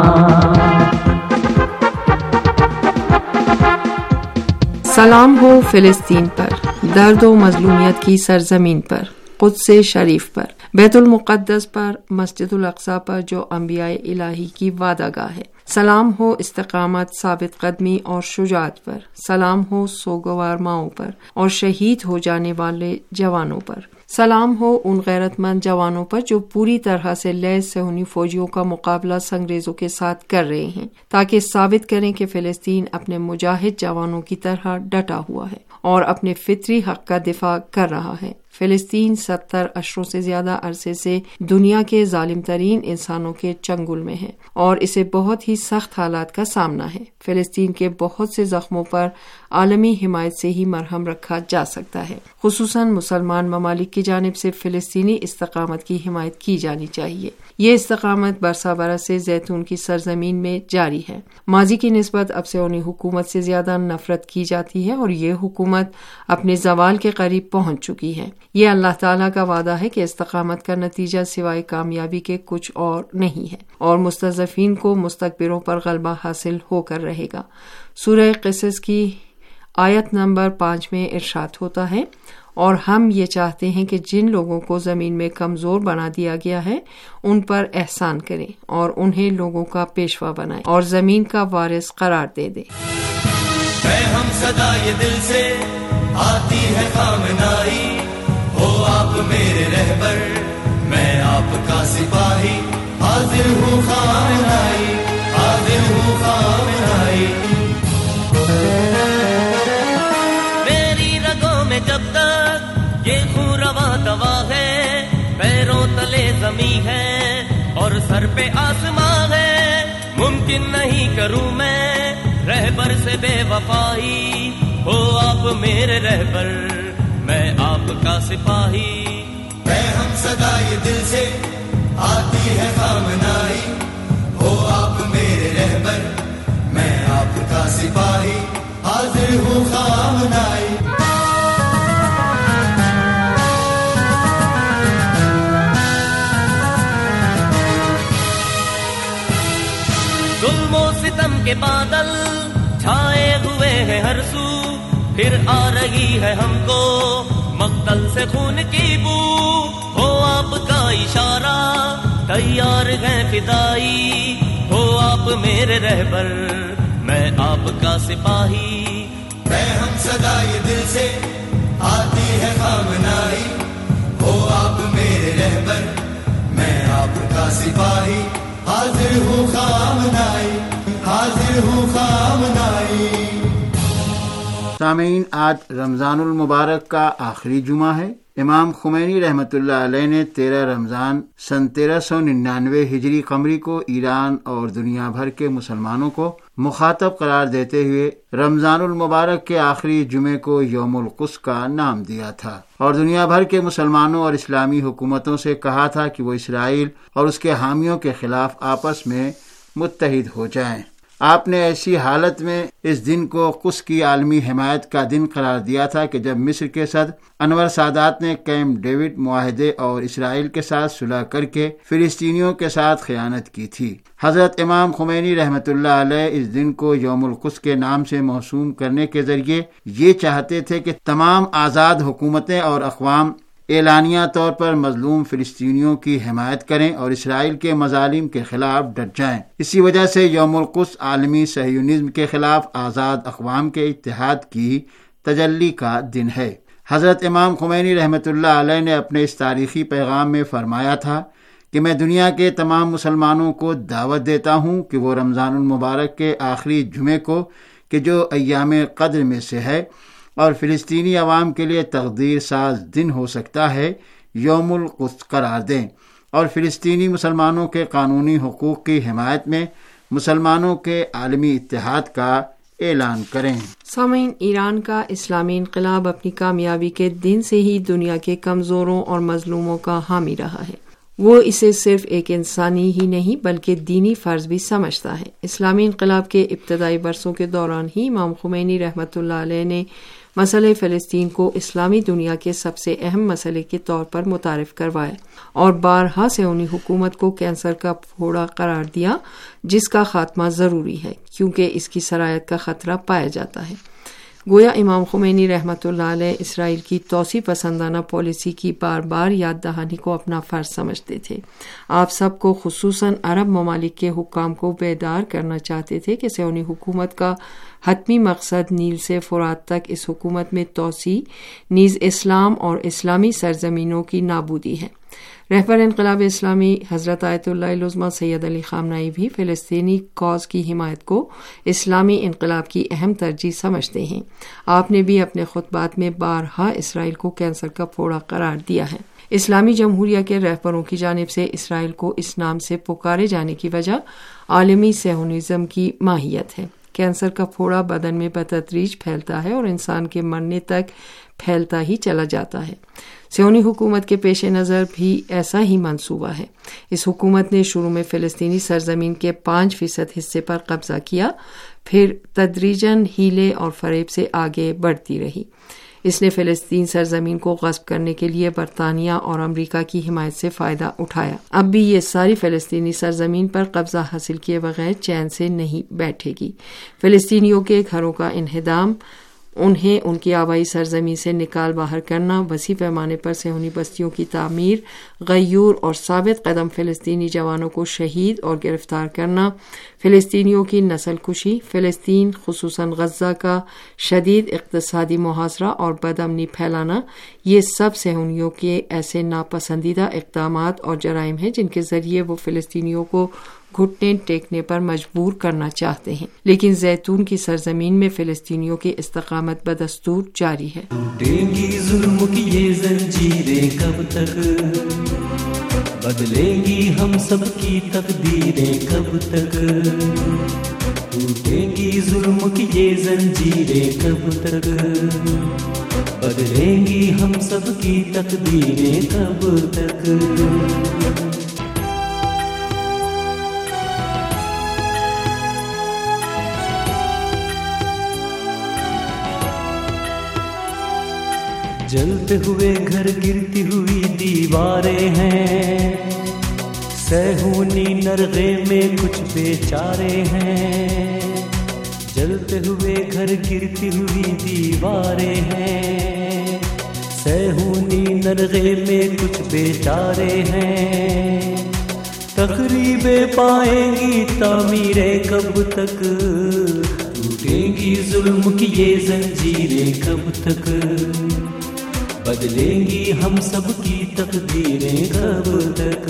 سلام ہو فلسطین پر، درد و مظلومیت کی سرزمین پر، قدس شریف پر، بیت المقدس پر، مسجد الاقصی پر جو انبیاء الہی کی وعدہ گاہ ہے۔ سلام ہو استقامت، ثابت قدمی اور شجاعت پر، سلام ہو سوگوار ماؤں پر اور شہید ہو جانے والے جوانوں پر، سلام ہو ان غیرت مند جوانوں پر جو پوری طرح سے لیس صہیونی فوجیوں کا مقابلہ سنگریزوں کے ساتھ کر رہے ہیں تاکہ ثابت کریں کہ فلسطین اپنے مجاہد جوانوں کی طرح ڈٹا ہوا ہے اور اپنے فطری حق کا دفاع کر رہا ہے۔ فلسطین ستر اشروں سے زیادہ عرصے سے دنیا کے ظالم ترین انسانوں کے چنگل میں ہے اور اسے بہت ہی سخت حالات کا سامنا ہے۔ فلسطین کے بہت سے زخموں پر عالمی حمایت سے ہی مرہم رکھا جا سکتا ہے۔ خصوصاً مسلمان ممالک کی جانب سے فلسطینی استقامت کی حمایت کی جانی چاہیے۔ یہ استقامت برسا برس سے زیتون کی سرزمین میں جاری ہے۔ ماضی کی نسبت اب صہیونی حکومت سے زیادہ نفرت کی جاتی ہے اور یہ حکومت اپنے زوال کے قریب پہنچ چکی ہے۔ یہ اللہ تعالیٰ کا وعدہ ہے کہ استقامت کا نتیجہ سوائے کامیابی کے کچھ اور نہیں ہے اور مستضعفین کو مستکبروں پر غلبہ حاصل ہو کر رہے گا۔ سورہ قصص کی آیت نمبر پانچ میں ارشاد ہوتا ہے، اور ہم یہ چاہتے ہیں کہ جن لوگوں کو زمین میں کمزور بنا دیا گیا ہے ان پر احسان کریں اور انہیں لوگوں کا پیشوا بنائیں اور زمین کا وارث قرار دے دیں۔ میں ہم صدا یہ دل سے آتی ہے خامنائی، ہو آپ میرے رہبر میں آپ کا سپاہی، حاضر ہوں خامنائی، حاضر ہوں خامنائی۔ میری رگوں میں جب تک یہ خون رواں دوا ہے، پیروں تلے زمین ہے اور سر پہ آسمان ہے، ممکن نہیں کروں میں رہبر سے بے وفائی، ہو آپ میرے رہبر میں آپ کا سپاہی۔ میں ہم صدا یہ دل سے آتی ہے خامنائی، ہو آپ میرے رہبر میں آپ کا سپاہی، حاضر ہوں خامنائی۔ ظلم و ستم کے بادل چھائے ہوئے ہیں ہر سو، پھر آ رہی ہے ہم کو مقتل سے خون کی بو، ہو آپ کا اشارہ تیار ہے فدائی، ہو آپ میرے رہبر میں آپ کا سپاہی۔ میں ہم صدا یہ دل سے آتی ہے خامنائی، ہو آپ میرے رہبر میں آپ کا سپاہی، حاضر ہوں خامنائی، حاضر ہوں خامنائی۔ سامعین، آج رمضان المبارک کا آخری جمعہ ہے۔ امام خمینی رحمۃ اللہ علیہ نے تیرہ رمضان سن تیرہ سو ننانوے ہجری قمری کو ایران اور دنیا بھر کے مسلمانوں کو مخاطب قرار دیتے ہوئے رمضان المبارک کے آخری جمعے کو یوم القدس کا نام دیا تھا اور دنیا بھر کے مسلمانوں اور اسلامی حکومتوں سے کہا تھا کہ وہ اسرائیل اور اس کے حامیوں کے خلاف آپس میں متحد ہو جائیں۔ آپ نے ایسی حالت میں اس دن کو قدس کی عالمی حمایت کا دن قرار دیا تھا کہ جب مصر کے صدر انور سادات نے کیمپ ڈیوڈ معاہدے اور اسرائیل کے ساتھ صلح کر کے فلسطینیوں کے ساتھ خیانت کی تھی۔ حضرت امام خمینی رحمۃ اللہ علیہ اس دن کو یوم القدس کے نام سے موسوم کرنے کے ذریعے یہ چاہتے تھے کہ تمام آزاد حکومتیں اور اقوام اعلانیہ طور پر مظلوم فلسطینیوں کی حمایت کریں اور اسرائیل کے مظالم کے خلاف ڈٹ جائیں۔ اسی وجہ سے یوم القدس عالمی صہیونزم کے خلاف آزاد اقوام کے اتحاد کی تجلی کا دن ہے۔ حضرت امام خمینی رحمۃ اللہ علیہ نے اپنے اس تاریخی پیغام میں فرمایا تھا کہ میں دنیا کے تمام مسلمانوں کو دعوت دیتا ہوں کہ وہ رمضان المبارک کے آخری جمعے کو کہ جو ایام قدر میں سے ہے اور فلسطینی عوام کے لیے تقدیر ساز دن ہو سکتا ہے، یوم القدس قرار دیں اور فلسطینی مسلمانوں کے قانونی حقوق کی حمایت میں مسلمانوں کے عالمی اتحاد کا اعلان کریں۔ سامعین، ایران کا اسلامی انقلاب اپنی کامیابی کے دن سے ہی دنیا کے کمزوروں اور مظلوموں کا حامی رہا ہے۔ وہ اسے صرف ایک انسانی ہی نہیں بلکہ دینی فرض بھی سمجھتا ہے۔ اسلامی انقلاب کے ابتدائی برسوں کے دوران ہی امام خمینی رحمۃ اللہ علیہ نے مسئلہ فلسطین کو اسلامی دنیا کے سب سے اہم مسئلے کے طور پر متعارف کروایا اور بارہا صہیونی حکومت کو کینسر کا پھوڑا قرار دیا جس کا خاتمہ ضروری ہے کیونکہ اس کی سرایت کا خطرہ پایا جاتا ہے۔ گویا امام خمینی رحمۃ اللہ علیہ اسرائیل کی توسیع پسندانہ پالیسی کی بار بار یاد دہانی کو اپنا فرض سمجھتے تھے۔ آپ سب کو خصوصاً عرب ممالک کے حکام کو بیدار کرنا چاہتے تھے کہ صہیونی حکومت کا حتمی مقصد نیل سے فرات تک اس حکومت میں توسیع نیز اسلام اور اسلامی سرزمینوں کی نابودی ہے۔ رہبر انقلاب اسلامی حضرت آیت اللہ العظمیٰ سید علی خامنہئی بھی فلسطینی کاز کی حمایت کو اسلامی انقلاب کی اہم ترجیح سمجھتے ہیں۔ آپ نے بھی اپنے خطبات میں بارہا اسرائیل کو کینسر کا پھوڑا قرار دیا ہے۔ اسلامی جمہوریہ کے رہبروں کی جانب سے اسرائیل کو اس نام سے پکارے جانے کی وجہ عالمی صہیونزم کی ماہیت ہے۔ کینسر کا پھوڑا بدن میں بتدریج پھیلتا ہے اور انسان کے مرنے تک پھیلتا ہی چلا جاتا ہے۔ صہیونی حکومت کے پیش نظر بھی ایسا ہی منصوبہ ہے۔ اس حکومت نے شروع میں فلسطینی سرزمین کے پانچ فیصد حصے پر قبضہ کیا، پھر تدریجاً ہیلے اور فریب سے آگے بڑھتی رہی۔ اس نے فلسطین سرزمین کو غصب کرنے کے لیے برطانیہ اور امریکہ کی حمایت سے فائدہ اٹھایا۔ اب بھی یہ ساری فلسطینی سرزمین پر قبضہ حاصل کیے بغیر چین سے نہیں بیٹھے گی۔ فلسطینیوں کے گھروں کا انہدام، انہیں ان کی آبائی سرزمین سے نکال باہر کرنا، وسیع پیمانے پر صہیونی بستیوں کی تعمیر، غیور اور ثابت قدم فلسطینی جوانوں کو شہید اور گرفتار کرنا، فلسطینیوں کی نسل کشی، فلسطین خصوصاً غزہ کا شدید اقتصادی محاصرہ اور بد امنی پھیلانا، یہ سب صہیونیوں کے ایسے ناپسندیدہ اقدامات اور جرائم ہیں جن کے ذریعے وہ فلسطینیوں کو گھٹنے ٹیکنے پر مجبور کرنا چاہتے ہیں۔ لیکن زیتون کی سرزمین میں فلسطینیوں کی استقامت بدستور جاری ہے۔ ٹوٹیں گی ظلم کی یہ زنجیریں کب تک، بدلیں گی ہم سب کی تقدیریں کب تک، ٹوٹیں گی ظلم کی یہ زنجیریں کب تک، بدلیں گی ہم سب کی تقدیریں کب تک۔ جلتے ہوئے گھر گرتی ہوئی دیواریں ہیں، صہیونی نرغے میں کچھ بیچارے ہیں، جلتے ہوئے گھر گرتی ہوئی دیواریں ہیں، صہیونی نرغے میں کچھ بیچارے ہیں، تقریبیں پائیں گی تعمیریں کب تک، ٹوٹیں گی ظلم کی یہ زنجیریں کب تک، بدلیں گی ہم سب کی تقدیریں کب تک۔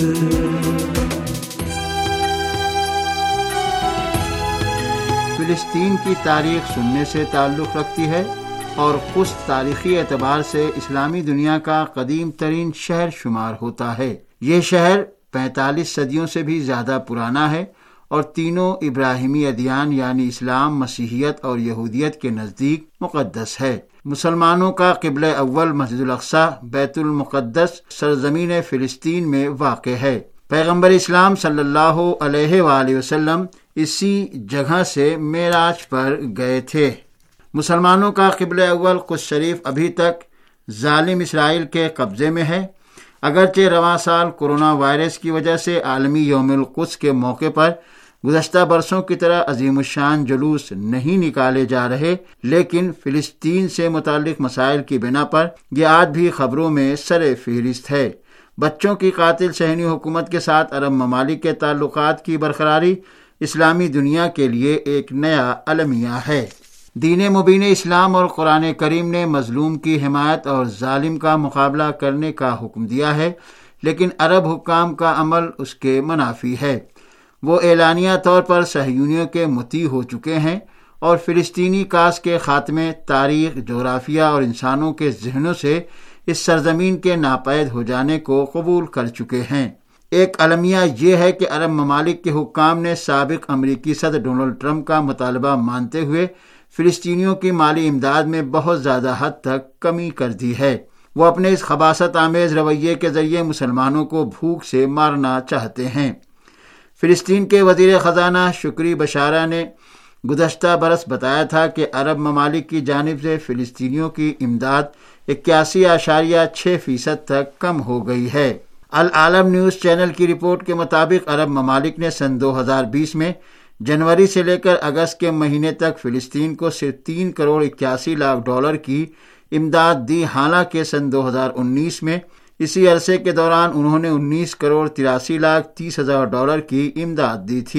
فلسطین کی تاریخ سننے سے تعلق رکھتی ہے اور قدس تاریخی اعتبار سے اسلامی دنیا کا قدیم ترین شہر شمار ہوتا ہے۔ یہ شہر پینتالیس صدیوں سے بھی زیادہ پرانا ہے اور تینوں ابراہیمی ادیان یعنی اسلام، مسیحیت اور یہودیت کے نزدیک مقدس ہے۔ مسلمانوں کا قبلہ اول مسجد الاقصی بیت المقدس سرزمین فلسطین میں واقع ہے۔ پیغمبر اسلام صلی اللہ علیہ وآلہ وسلم اسی جگہ سے معراج پر گئے تھے۔ مسلمانوں کا قبلہ اول قدس شریف ابھی تک ظالم اسرائیل کے قبضے میں ہے۔ اگرچہ رواں سال کورونا وائرس کی وجہ سے عالمی یوم القدس کے موقع پر گزشتہ برسوں کی طرح عظیم الشان جلوس نہیں نکالے جا رہے، لیکن فلسطین سے متعلق مسائل کی بنا پر یہ آج بھی خبروں میں سر فہرست ہے۔ بچوں کی قاتل صہیونی حکومت کے ساتھ عرب ممالک کے تعلقات کی برقراری اسلامی دنیا کے لیے ایک نیا المیہ ہے۔ دین مبین اسلام اور قرآن کریم نے مظلوم کی حمایت اور ظالم کا مقابلہ کرنے کا حکم دیا ہے، لیکن عرب حکام کا عمل اس کے منافی ہے۔ وہ اعلانیہ طور پر صہیونیوں کے مطیع ہو چکے ہیں اور فلسطینی کاس کے خاتمے، تاریخ، جغرافیہ اور انسانوں کے ذہنوں سے اس سرزمین کے ناپید ہو جانے کو قبول کر چکے ہیں۔ ایک المیہ یہ ہے کہ عرب ممالک کے حکام نے سابق امریکی صدر ڈونلڈ ٹرمپ کا مطالبہ مانتے ہوئے فلسطینیوں کی مالی امداد میں بہت زیادہ حد تک کمی کر دی ہے۔ وہ اپنے اس خباثت آمیز رویے کے ذریعے مسلمانوں کو بھوک سے مارنا چاہتے ہیں۔ فلسطین کے وزیر خزانہ شکری بشارہ نے گزشتہ برس بتایا تھا کہ عرب ممالک کی جانب سے فلسطینیوں کی امداد اکیاسی اشاریہ چھ فیصد تک کم ہو گئی ہے۔ العالم نیوز چینل کی رپورٹ کے مطابق عرب ممالک نے سن دو ہزار بیس میں جنوری سے لے کر اگست کے مہینے تک فلسطین کو صرف تین کروڑ اکیاسی لاکھ ڈالر کی امداد دی، حالانکہ سن دو ہزار انیس میں اسی عرصے کے دوران انہوں نے انیس کروڑ تراسی لاکھ تیس ہزار ڈالر کی امداد دی تھی۔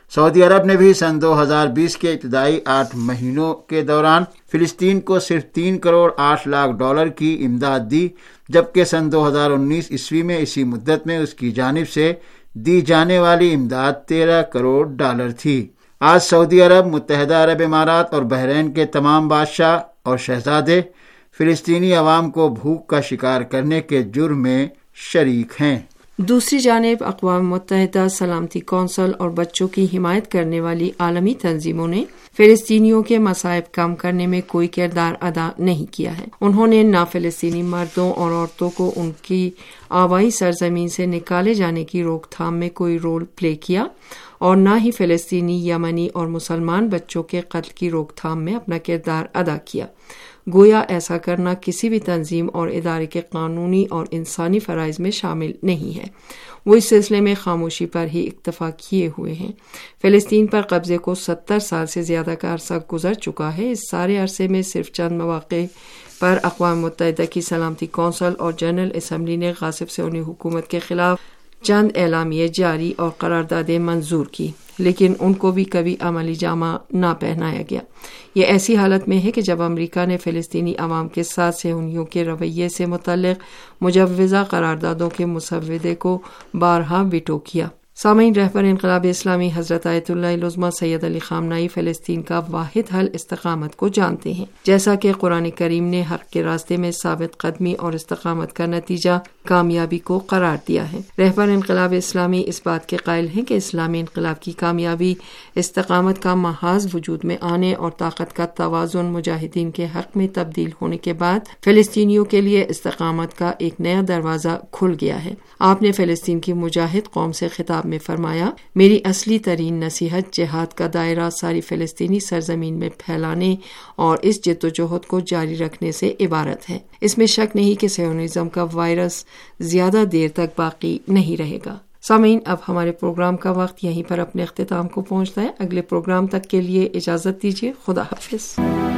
سعودی عرب نے بھی سن دو ہزار بیس کے ابتدائی آٹھ مہینوں کے دوران فلسطین کو صرف تین کروڑ آٹھ لاکھ ڈالر کی امداد دی، جبکہ سن دو ہزار انیس عیسوی میں اسی مدت میں اس کی جانب سے دی جانے والی امداد تیرہ کروڑ ڈالر تھی۔ آج سعودی عرب، متحدہ عرب امارات اور بحرین کے تمام بادشاہ اور شہزادے فلسطینی عوام کو بھوک کا شکار کرنے کے جرم میں شریک ہیں۔ دوسری جانب اقوام متحدہ، سلامتی کونسل اور بچوں کی حمایت کرنے والی عالمی تنظیموں نے فلسطینیوں کے مصائب کم کرنے میں کوئی کردار ادا نہیں کیا ہے۔ انہوں نے نہ فلسطینی مردوں اور عورتوں کو ان کی آبائی سرزمین سے نکالے جانے کی روک تھام میں کوئی رول پلے کیا اور نہ ہی فلسطینی، یمنی اور مسلمان بچوں کے قتل کی روک تھام میں اپنا کردار ادا کیا۔ گویا ایسا کرنا کسی بھی تنظیم اور ادارے کے قانونی اور انسانی فرائض میں شامل نہیں ہے۔ وہ اس سلسلے میں خاموشی پر ہی اکتفا کیے ہوئے ہیں۔ فلسطین پر قبضے کو ستر سال سے زیادہ کا عرصہ گزر چکا ہے۔ اس سارے عرصے میں صرف چند مواقع پر اقوام متحدہ کی سلامتی کونسل اور جنرل اسمبلی نے غاصب سیونی حکومت کے خلاف چند اعلامیے جاری اور قراردادیں منظور کی، لیکن ان کو بھی کبھی عملی جامہ نہ پہنایا گیا۔ یہ ایسی حالت میں ہے کہ جب امریکہ نے فلسطینی عوام کے ساتھ صہیونیوں کے رویے سے متعلق مجوزہ قراردادوں کے مسودے کو بارہا ویٹو کیا۔ سامعین، رہبر انقلاب اسلامی حضرت آیت اللہ العظمیٰ سید علی خامنہئی فلسطین کا واحد حل استقامت کو جانتے ہیں، جیسا کہ قرآن کریم نے حق کے راستے میں ثابت قدمی اور استقامت کا نتیجہ کامیابی کو قرار دیا ہے۔ رہبر انقلاب اسلامی اس بات کے قائل ہیں کہ اسلامی انقلاب کی کامیابی استقامت کا محاذ وجود میں آنے اور طاقت کا توازن مجاہدین کے حق میں تبدیل ہونے کے بعد فلسطینیوں کے لیے استقامت کا ایک نیا دروازہ کھل گیا ہے۔ آپ نے فلسطین کی مجاہد قوم سے خطاب میں فرمایا، میری اصلی ترین نصیحت جہاد کا دائرہ ساری فلسطینی سرزمین میں پھیلانے اور اس جدوجہد کو جاری رکھنے سے عبارت ہے۔ اس میں شک نہیں کہ صہیونزم کا وائرس زیادہ دیر تک باقی نہیں رہے گا۔ سامعین، اب ہمارے پروگرام کا وقت یہیں پر اپنے اختتام کو پہنچتا ہے۔ اگلے پروگرام تک کے لیے اجازت دیجیے۔ خدا حافظ۔